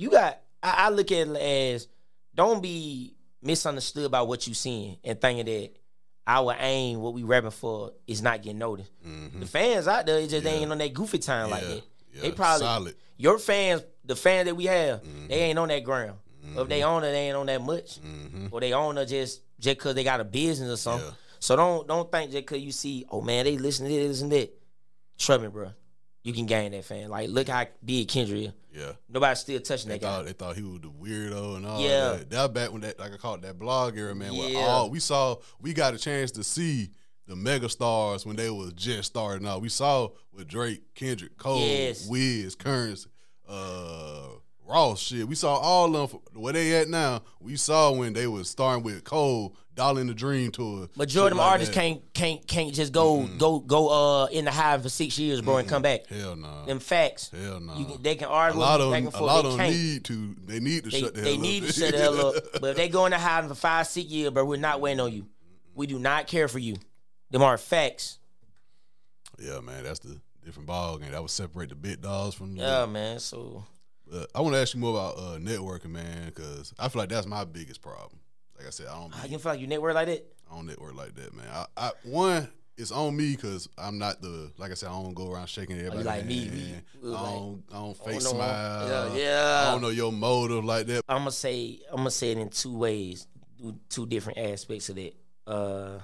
I look at it as, don't be misunderstood about what you seeing and thinking that our aim, what we rapping for, is not getting noticed. The fans out there, they ain't on that goofy time like that. Yeah. They probably solid. Your fans, the fans that we have, they ain't on that ground. Or if they own it, they ain't on that much. Or they own it just because they got a business or something. Yeah. So don't think just because you see, oh man, they listen to this and that. Trust me, bro. You can gain that fan. Like, look how big Kendrick is. Yeah. Nobody's still touching that guy. They thought he was the weirdo and all Yeah. that. That was back when like I call it that blog era, man. Where we got a chance to see the mega stars when they was just starting out. We saw with Drake, Kendrick, Cole, Wiz, Currency, Ross, shit. We saw all of them where they at now. We saw when they was starting with Cole, Dollar in the Dream Tour. Majority of them artists can't just go in the hive for 6 years, bro, and come back. Hell no. Nah. Them facts. Hell no. Nah. They can argue back and forth. A lot of them need to. They need to shut the hell up. They need to shut the hell up. But if they go in the hive for 5, 6 years, bro, we're not waiting on you. We do not care for you. Them are facts. Yeah, man, that's the different ball game. That would separate the big dogs from the man. So I want to ask you more about networking, man, because I feel like that's my biggest problem. Like I said, you feel like you network like that? I don't network like that, man. One, it's on me because I'm not like I said, I don't go around shaking everybody's like hand. me. I don't fake smile. Yeah. I don't know your motive like that. I'm gonna say it in 2 ways, 2 different aspects of that.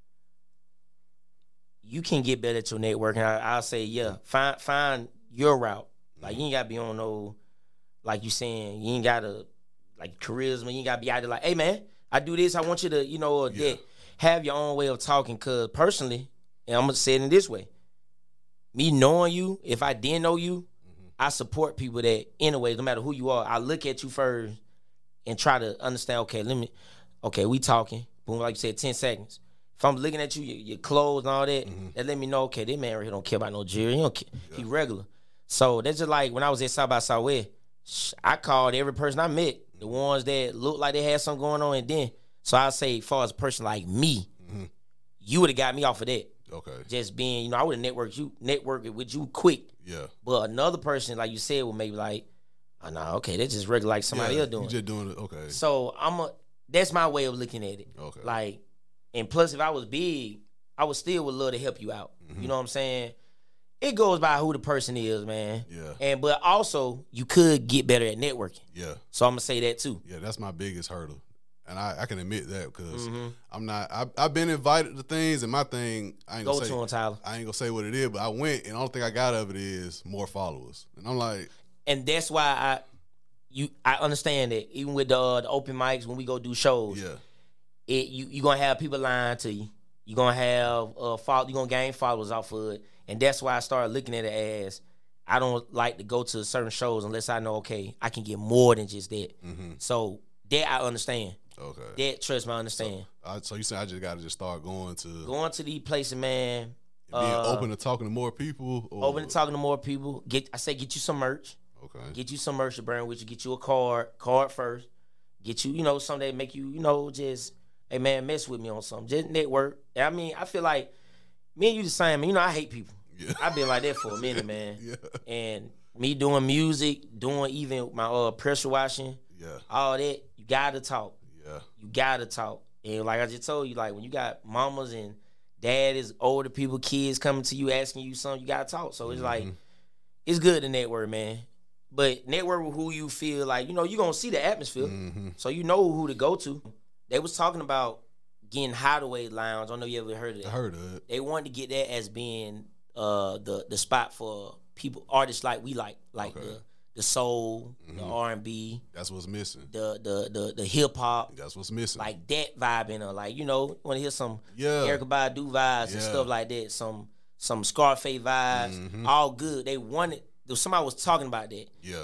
You can get better at your networking. I'll say, find your route. Like, you ain't gotta be on no, like you saying, you ain't gotta like charisma. You ain't gotta be out there like, hey man, I do this. I want you to, that. Have your own way of talking. Cause personally, and I'm gonna say it in this way, me knowing you, if I didn't know you, I support people that anyway, no matter who you are, I look at you first and try to understand, okay, we talking. Boom, like you said, 10 seconds. If I'm looking at you, your clothes and all that, that let me know, okay, this man right here don't care about no jewelry. He don't care. He regular. So that's just like when I was at South by Southwest, I called every person I met, the ones that looked like they had something going on, and then, so I say, as far as a person like me, you would have got me off of that. Okay. Just being, I would have networked with you quick. Yeah. But another person, like you said, would maybe like, oh no, okay, that's just regular like somebody else doing. You just doing it, okay. So that's my way of looking at it. Okay. Like, and plus, if I was big, I would love to help you out. You know what I'm saying? It goes by who the person is, man. Yeah. But also, you could get better at networking. Yeah. So I'm gonna say that too. Yeah, that's my biggest hurdle, and I can admit that because I'm not. I've been invited to things, and my thing I ain't gonna say. Go to him, Tyler. I ain't gonna say what it is, but I went, and the only thing I got of it is more followers, and I'm like. And that's why I understand that even with the open mics when we go do shows. Yeah. You gonna have people lying to you. You're gonna have you're gonna gain followers off of it. And that's why I started looking at it as I don't like to go to certain shows unless I know, okay, I can get more than just that. So that I understand. Okay. That, trust me, I understand. So you say I just gotta start going to these places, man. being open to talking to more people. Open to talking to more people. Get you some merch. Okay. Get you some merch to bring with you. Get you a card first. Get you, something that make you, just, hey man, mess with me on something. Just network. I mean, I feel like me and you the same. I hate people. Yeah. I've been like that for a minute, man. Yeah. And me doing music, doing even my pressure washing, all that, you gotta talk. Yeah. You gotta talk. And like I just told you, like when you got mamas and daddies, older people, kids coming to you asking you something, you gotta talk. So it's like, it's good to network, man. But network with who you feel like, you're gonna see the atmosphere. So you know who to go to. They was talking about getting Hideaway Lounge. I don't know if you ever heard of that. I heard of it. They wanted to get that as being the spot for people, artists like we like the soul, the R&B. That's what's missing. The hip hop. That's what's missing. Like that vibe in her. Like, want to hear some Erykah Badu vibes and stuff like that. Some Scarface vibes. All good. They wanted. Somebody was talking about that. Yeah.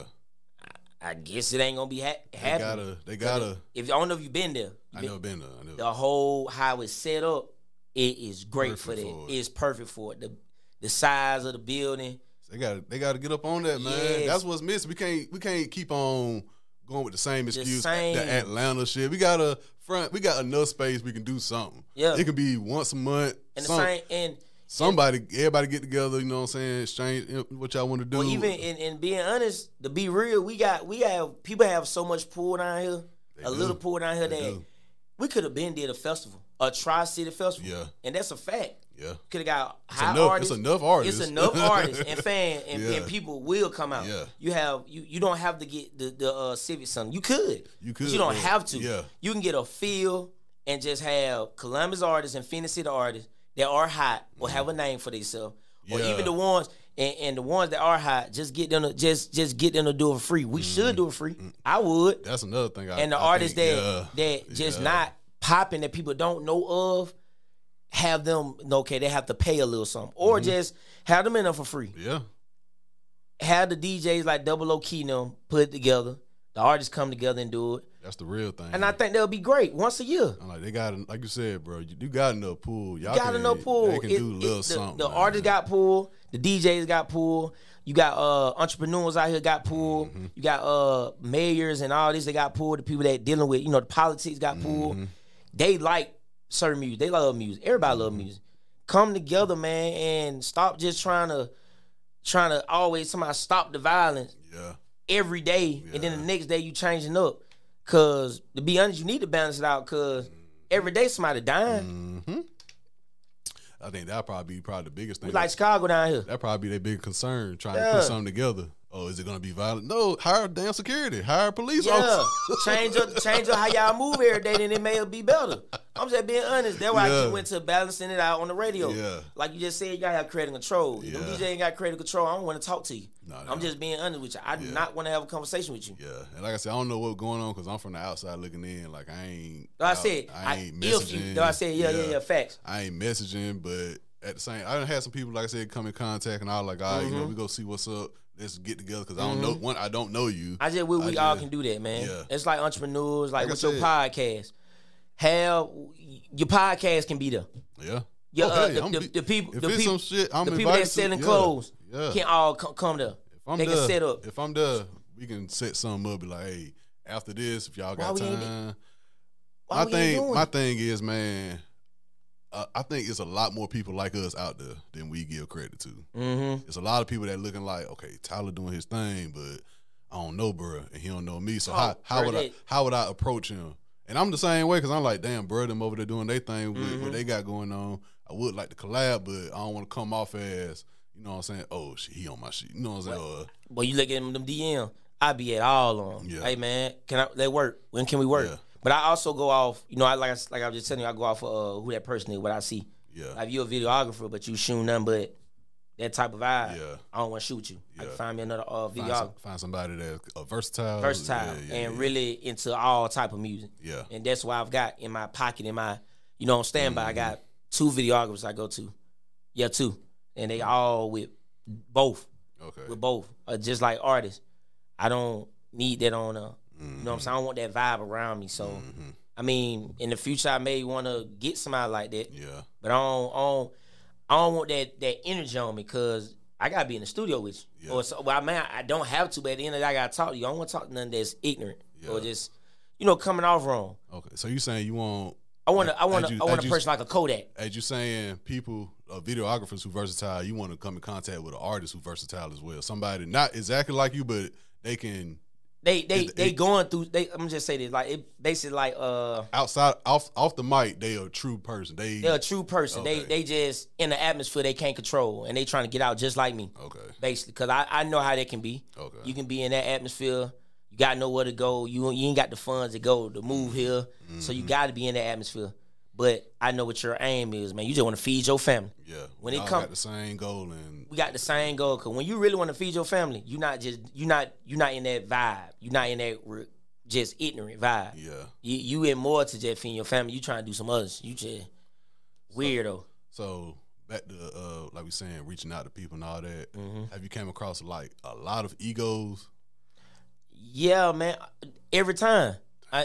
I guess it ain't gonna be happening. They gotta. If I don't know if you've been there. I never been there. The whole how it's set up, it is great for that. It's perfect for it. The size of the building. They gotta get up on that, man. Yes. That's what's missing. We can't keep on going with the same excuse. The Atlanta shit. We got enough space. We can do something. Yeah. It can be once a month. And the same and. Everybody get together, you know what I'm saying, exchange what y'all want to do. Well, even in being honest, to be real, we have people have so much pool down here, little pool down here that we could have been did a festival, a Tri-City festival. Yeah. And that's a fact. Yeah. Could have got artists. It's enough artists. It's enough artists and fans and people will come out. Yeah. You don't have to get the Civic Center. You could. But you don't have to. Yeah. You can get a feel and just have Columbus artists and Phoenix City artists that are hot or have a name for themselves, or even the ones and the ones that are hot, just get them to just get them to do it free. We should do it free. I would. That's another thing. And the artists that just not popping that people don't know of, have them they have to pay a little something, or just have them in there for free. Yeah. Have the DJs like Double O Key them put it together. The artists come together and do it. That's the real thing. And I think that'll be great once a year. I'm like, they got, like you said, bro, you got enough pool. Y'all got enough pool. They can do a little something. The artists got pool. The DJs got pool. You got entrepreneurs out here got pool. You got mayors and all this. They got pool. The people that dealing with, the politics got pool. They like certain music. They love music. Everybody love music. Come together, man, and stop just trying to always somehow stop the violence. Yeah. Every day, and then the next day you changing up. Cause to be honest, you need to balance it out. Cause every day somebody dying. I think that'll probably be the biggest thing. We like Chicago down here. That probably be their big concern, trying to put something together. Oh, is it gonna be violent? No, hire damn security, hire police officers. change up how y'all move every day, then it may be better. I'm just being honest. That's why I just went to balancing it out on the radio. Yeah. Like you just said, you gotta have creative control. If DJ ain't got creative control, I don't want to talk to you. I'm just being honest with you. I do not want to have a conversation with you. Yeah, and like I said, I don't know what's going on because I'm from the outside looking in. Like I ain't messaging. Facts. I ain't messaging, but at the same, I done had some people, like I said, come in contact, and I was like, all right, we go see what's up. Let's get together because I don't know. I don't know you. I just wish we all can do that, man. Yeah. It's like entrepreneurs, like with your podcast. Have your podcast can be there. Yeah. The people that selling clothes can all come there. They can set up. If I'm there, we can set something up. Be like, hey, after this, if y'all got time. My thing is, man, I think it's a lot more people like us out there than we give credit to. It's a lot of people that looking like, okay, Tyler doing his thing, but I don't know, bro, and he don't know me. So how would I approach him? And I'm the same way because I'm like, damn, bro, them over there doing their thing with what they got going on. I would like to collab, but I don't want to come off as, you know what I'm saying? Oh, shit, he on my shit. You know what I'm saying? Well, you look at them DM, I be at all on. Yeah. Hey, man, they work? When can we work? Yeah. But I also go off, like I was just telling you, I go off who that person is, what I see. Yeah. Like you're a videographer, but you shooting nothing but that type of vibe. Yeah. I don't want to shoot you. Yeah. I can find me another videographer. Find somebody that's versatile. And really into all type of music. Yeah. And that's why I've got in my pocket, on standby, I got 2 videographers I go to. Yeah, 2. And they all with both. Okay. With both. Just like artists. I don't need that on you know what I'm saying? I don't want that vibe around me. So I mean, in the future I may want to get somebody like that. Yeah. But I don't want that energy on me because I gotta be in the studio with you. Yeah. Or so, well, I mean, I don't have to, but at the end of the day, I gotta talk to you. I don't want to talk to nothing that's ignorant or just, coming off wrong. Okay. So you saying you want? I want a person like a Kodak. As you saying, people, videographers who versatile, you want to come in contact with an artist who versatile as well. Somebody not exactly like you, but they can. They going through. I'm gonna just say this, like it basically like outside off the mic, they are a true person. They're a true person. Okay. They just in the atmosphere they can't control, and they trying to get out just like me. Okay, basically, because I know how they can be. Okay, you can be in that atmosphere. You gotta know where to go. You ain't got the funds to move here, so you got to be in that atmosphere. But I know what your aim is, man. You just want to feed your family. Yeah, when it got the same goal, and we got the same goal. Cause when you really want to feed your family, you're not in that vibe. You're not in that just ignorant vibe. Yeah, you in more to just feed your family. You trying to do some others. You just weirdo. So back to like we saying, reaching out to people and all that. Have you came across like a lot of egos? Yeah, man. Every time.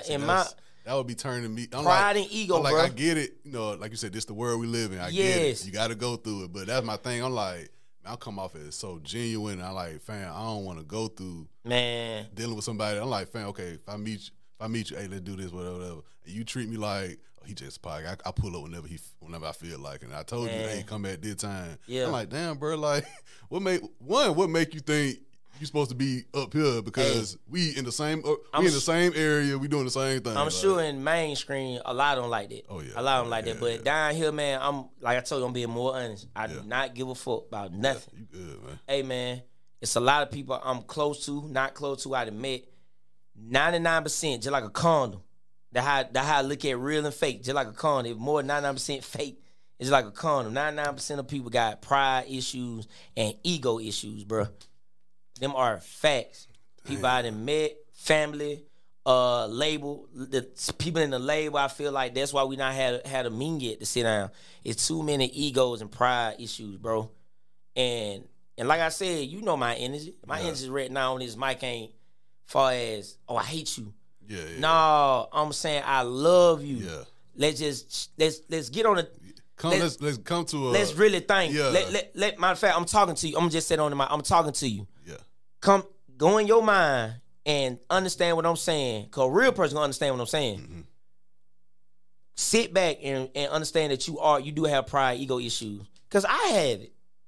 That would be turning me. Pride and ego, like, bro. I get it. Like you said, this the world we live in. I get it. You got to go through it. But that's my thing. I'm like, man, I come off as so genuine. I'm like, fam, I don't want to go through dealing with somebody. I'm like, fam, okay, if I meet you, hey, let's do this, whatever. And you treat me like, he just podcast. I pull up whenever I feel like it. And I told you, hey, come at this time. Yeah. I'm like, damn, bro, like, what make you think you supposed to be up here because we in the same area, we doing the same thing. I'm sure in mainstream a lot don't like that. Oh yeah, a lot don't like that. But down here, man, I'm like I told you, I'm being more honest. I do not give a fuck about nothing. You good, man? Hey, man, it's a lot of people I'm close to, not close to. I'd admit 99% just like a condom. That how I look at real and fake, just like a condom. If more than 99% fake, it's like a condom. 99% of people got pride issues and ego issues, bro. Them are facts. People I done met, family, label, the people in the label. I feel like that's why we not had a meeting yet to sit down. It's too many egos and pride issues, bro. And like I said, you know my energy. My energy right now on this mic ain't far as I hate you. Yeah. No, I'm saying I love you. Yeah. Let's get on the. Let's come to a. Let's really think. Yeah. Let matter of fact, I'm talking to you. I'm just sitting on the mic. I'm talking to you. Yeah. Go in your mind and understand what I'm saying. Cause a real person gonna understand what I'm saying. Mm-hmm. Sit back and understand that you do have pride, ego issues. Cause I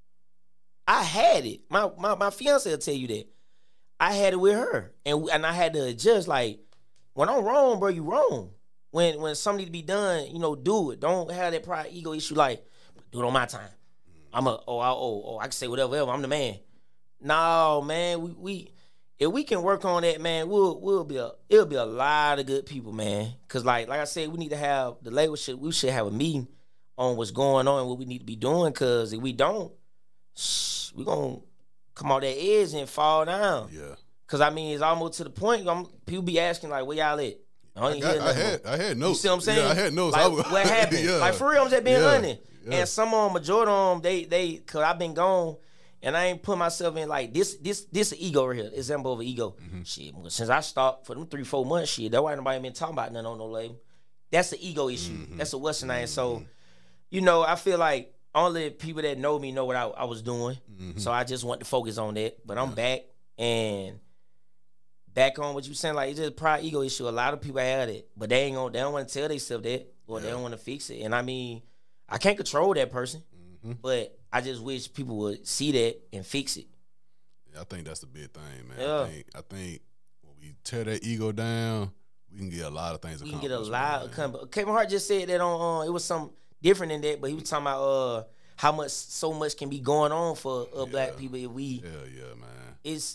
had it. My fiance will tell you that. I had it with her, and I had to adjust. Like when I'm wrong, bro, you wrong. When something need to be done, do it. Don't have that pride, ego issue. Like do it on my time. I can say whatever. I'm the man. No, man, we if we can work on that, man, it'll be a lot of good people, man. Cause like I said, we need to have the label we should have a meeting on what's going on and what we need to be doing. Cause if we don't, we gonna come out that edge and fall down. Yeah. Cause I mean, it's almost to the point. People be asking like, where y'all at? I had notes. You see what I'm saying? Yeah, I had notes. Like, what happened? Yeah. Like for real, I'm just being honest. Yeah. And some of them, majority of them, they cause I've been gone. And I ain't put myself in like this an ego right here. Example of an ego. Mm-hmm. Shit, since I stopped for them 3-4 months, shit, that's why nobody been talking about nothing on no label. That's the ego issue. Mm-hmm. That's a what's the name. So, I feel like only people that know me know what I was doing. Mm-hmm. So I just want to focus on that. But I'm back and back on what you saying. Like it's just a pride ego issue. A lot of people have it, but they don't want to tell themselves that, or they don't want to fix it. And I mean, I can't control that person. But I just wish people would see that and fix it. Yeah, I think that's the big thing, man. Yeah. I think when we tear that ego down, we can get a lot of things accomplished. We can get a lot. Kevin Hart just said that on it was something different than that, but he was talking about how so much can be going on for black people if we. Hell yeah, man.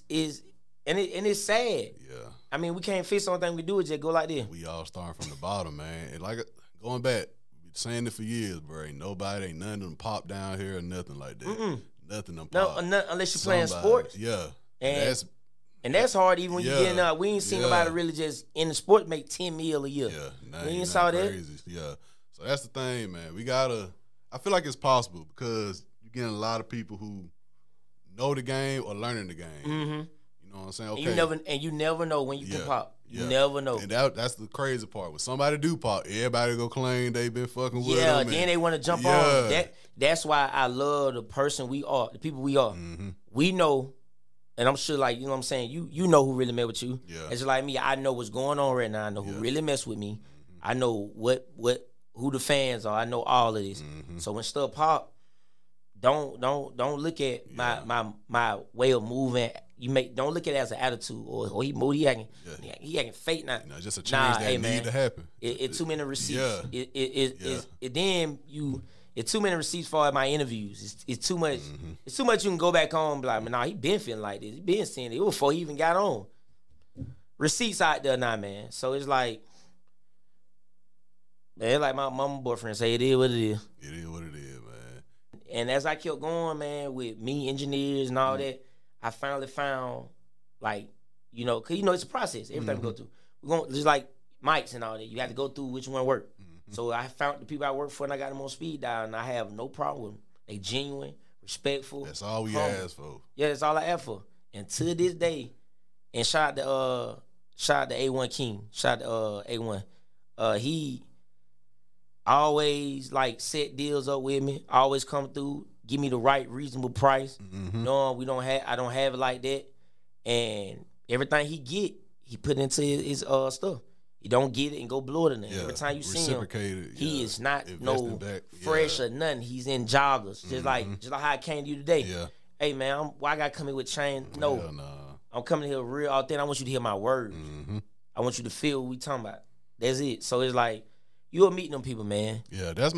It's sad. Yeah. I mean, we can't fix the only thing we do is just go like this. We all starting from the bottom, man. And like going back. Saying it for years, bro. Ain't none of them pop down here or nothing like that. Mm-mm. Nothing them pop. No, unless you're playing sports. Yeah. And that's hard even when you getting up. We ain't seen nobody really just in the sport make $10 million a year. Yeah. We ain't saw that. Crazy. Yeah. So that's the thing, man. We gotta I feel like it's possible because you're getting a lot of people who know the game or learning the game. Mm-hmm. You know what I'm saying? Okay. And you never know when you can pop. You Yeah. never know. And that's the crazy part. When somebody do pop, everybody go claim they been fucking with Yeah, them. then they want to jump on. That's why I love the person we are, the people we are. Mm-hmm. We know, and I'm sure, like, you know what I'm saying, you know who really met with you. Yeah. It's just like me, I know what's going on right now. I know who really mess with me. I know who the fans are. I know all of this. So when stuff pop, don't look at my way of moving. Don't look at it as an attitude or he acting fake now. Just a change that need to happen. It's too many receipts. Yeah. It's too many receipts for my interviews. It's too much. It's too much. You can go back home and be like, man, nah, he been feeling like this. He been seeing it before he even got on. Receipts out there now, man. So it's like, man, like my mama boyfriend say, it is what it is. It is what it is, man. And as I kept going, man, with me engineers and all that, I finally found, like, you know, cause you know it's a process. Everything we go through, we're going just like mics and all that. You have to go through which one work. So I found the people I work for, and I got them on speed dial, and I have no problem with them. They genuine, respectful. That's all we humble. ask for. Yeah, that's all I ask for. And to this day, and shout out to A1 King, shout out to A1. He always like set deals up with me, always come through, give me the right reasonable price. No, I don't have it like that. And everything he get, he put into his stuff. He don't get it and go blow it in there. Yeah, Every time you see him, he is not no fresh or nothing. He's in joggers, just like how I came to you today. Yeah. Hey man, why I gotta come in with chain? No, I'm coming here real authentic. I want you to hear my words. I want you to feel what we talking about. That's it. So it's like you'll meet them people, man. Yeah, that's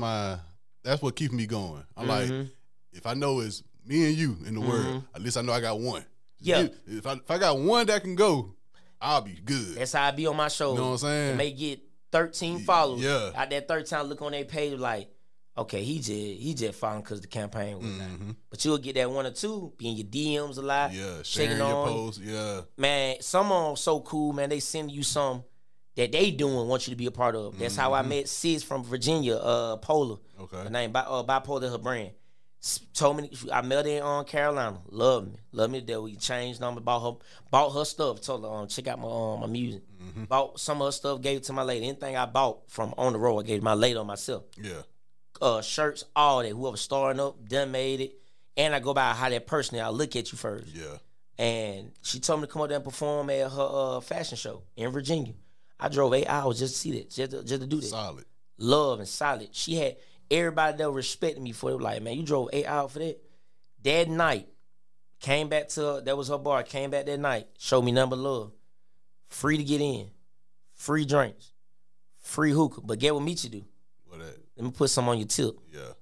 what keeps me going. I'm like, if I know it's me and you in the world, at least I know I got one. Yeah. If I got one that can go, I'll be good. That's how I be on my show. You know what I'm saying? They may get 13 followers. Yeah. Out that 13, look on their page like, okay, he just following because the campaign was done. But you'll get that one or two, be in your DMs a lot. Yeah, sharing your posts. Yeah. Man, some of them so cool, man. They send you some that they doing, want you to be a part of. That's how I met Sis from Virginia, Polar. Okay. Her name, Bipolar, her brand. Told me, I met her in Carolina. Love me to death. We changed number, bought her stuff. Told her, check out my music. Bought some of her stuff, gave it to my lady. Anything I bought from on the road, I gave to my lady or myself. Yeah. Shirts, all that. Whoever starting up, done made it. And I go by how that person, I look at you first. Yeah. And she told me to come up there and perform at her fashion show in Virginia. I drove 8 hours just to see that, just to do that. Solid. Love and solid. She had everybody that respected me for it. Like, man, you drove 8 hours for that. That night, came back that was her bar. Came back that night, showed me nothing but love. Free to get in, free drinks, free hookah. But get what Meechie do? What that? Let me put some on your tip.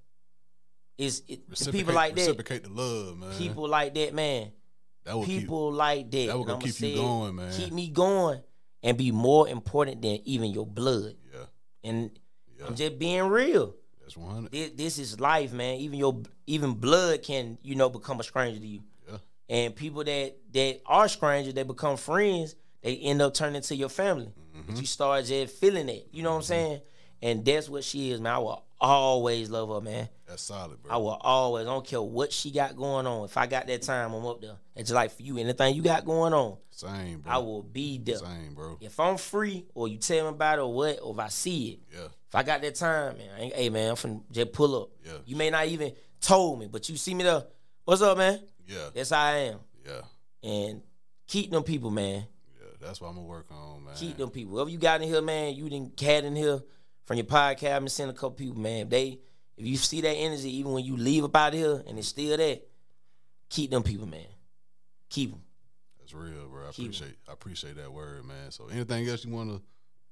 Yeah. People like that. Reciprocate the love, man. People like that, man. That will like that. That will keep you going, man. Keep me going and be more important than even your blood. Yeah. And I'm just being real. That's 100. This is life, man. Even blood can, become a stranger to you. Yeah. And people that are strangers, they become friends, they end up turning to your family. But you start just feeling it. You know what I'm saying? And that's what she is, man. I will always love her, man. That's solid, bro. I will always. I don't care what she got going on. If I got that time, I'm up there. It's just like for you, anything you got going on, same, bro. I will be there. Same, bro. If I'm free, or you tell me about it, or what, or if I see it, if I got that time, man, hey, man, I'm finna just pull up. Yeah. You may not even told me, but you see me there. What's up, man? Yeah. That's how I am. Yeah. And keep them people, man. Yeah, that's what I'm gonna work on, man. Keep them people. Whoever you got in here, man, you done had in here from your podcast, I've been seeing a couple people, man. If you see that energy, even when you leave up out of here and it's still there, keep them people, man. Keep them. That's real, bro. I appreciate that word, man. So anything else you wanna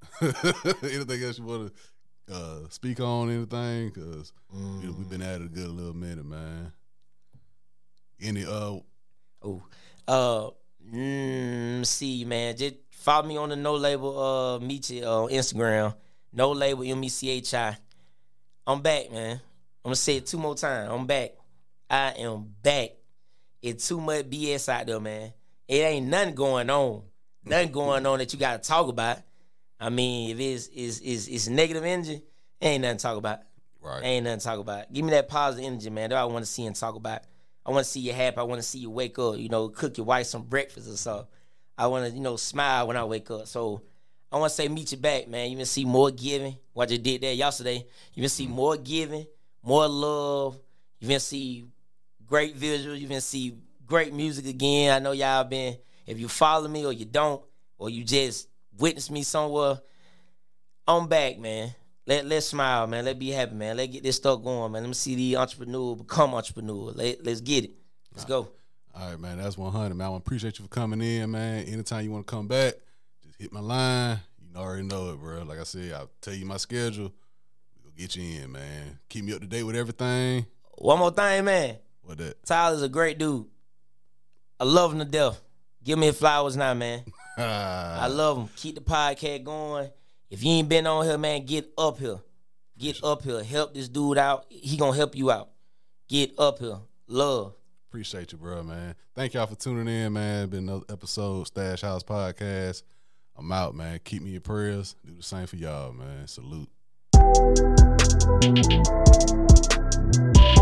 speak on anything? Cause we've been at it a good little minute, man. See, man, just follow me on the No Label Meechie on Instagram. No Label MECHI. I'm back, man. I'm gonna say it 2 more times. I'm back. I am back. It's too much BS out there, man. It ain't nothing going on. Nothing going on that you gotta talk about. I mean, if it's negative energy, it ain't nothing to talk about. Right. Ain't nothing to talk about. Give me that positive energy, man. That's what I want to see and talk about. I want to see you happy. I want to see you wake up, cook your wife some breakfast or something. I want to, smile when I wake up. So I want to say meet you back, man. You can see more giving. What you did there yesterday. You can see more giving, more love. You can see great visuals. You can see great music again. I know y'all been, if you follow me or you don't, or you just witness me somewhere, I'm back, man. Let's smile, man. Let's be happy, man. Let's get this stuff going, man. Let me see the entrepreneur become entrepreneur. Let's get it. Let's go. All right, man. That's 100, man. I appreciate you for coming in, man. Anytime you want to come back, just hit my line. You already know it, bro. Like I said, I'll tell you my schedule. We'll get you in, man. Keep me up to date with everything. One more thing, man. What that? Tyler's a great dude. I love him to death. Give me his flowers now, man. I love him. Keep the podcast going. If you ain't been on here, man, get up here. Get up here. Help this dude out. He gonna help you out. Get up here. Love. Appreciate you, bro, man. Thank y'all for tuning in, man. Been another episode, Stash House Podcast. I'm out, man. Keep me in your prayers. Do the same for y'all, man. Salute.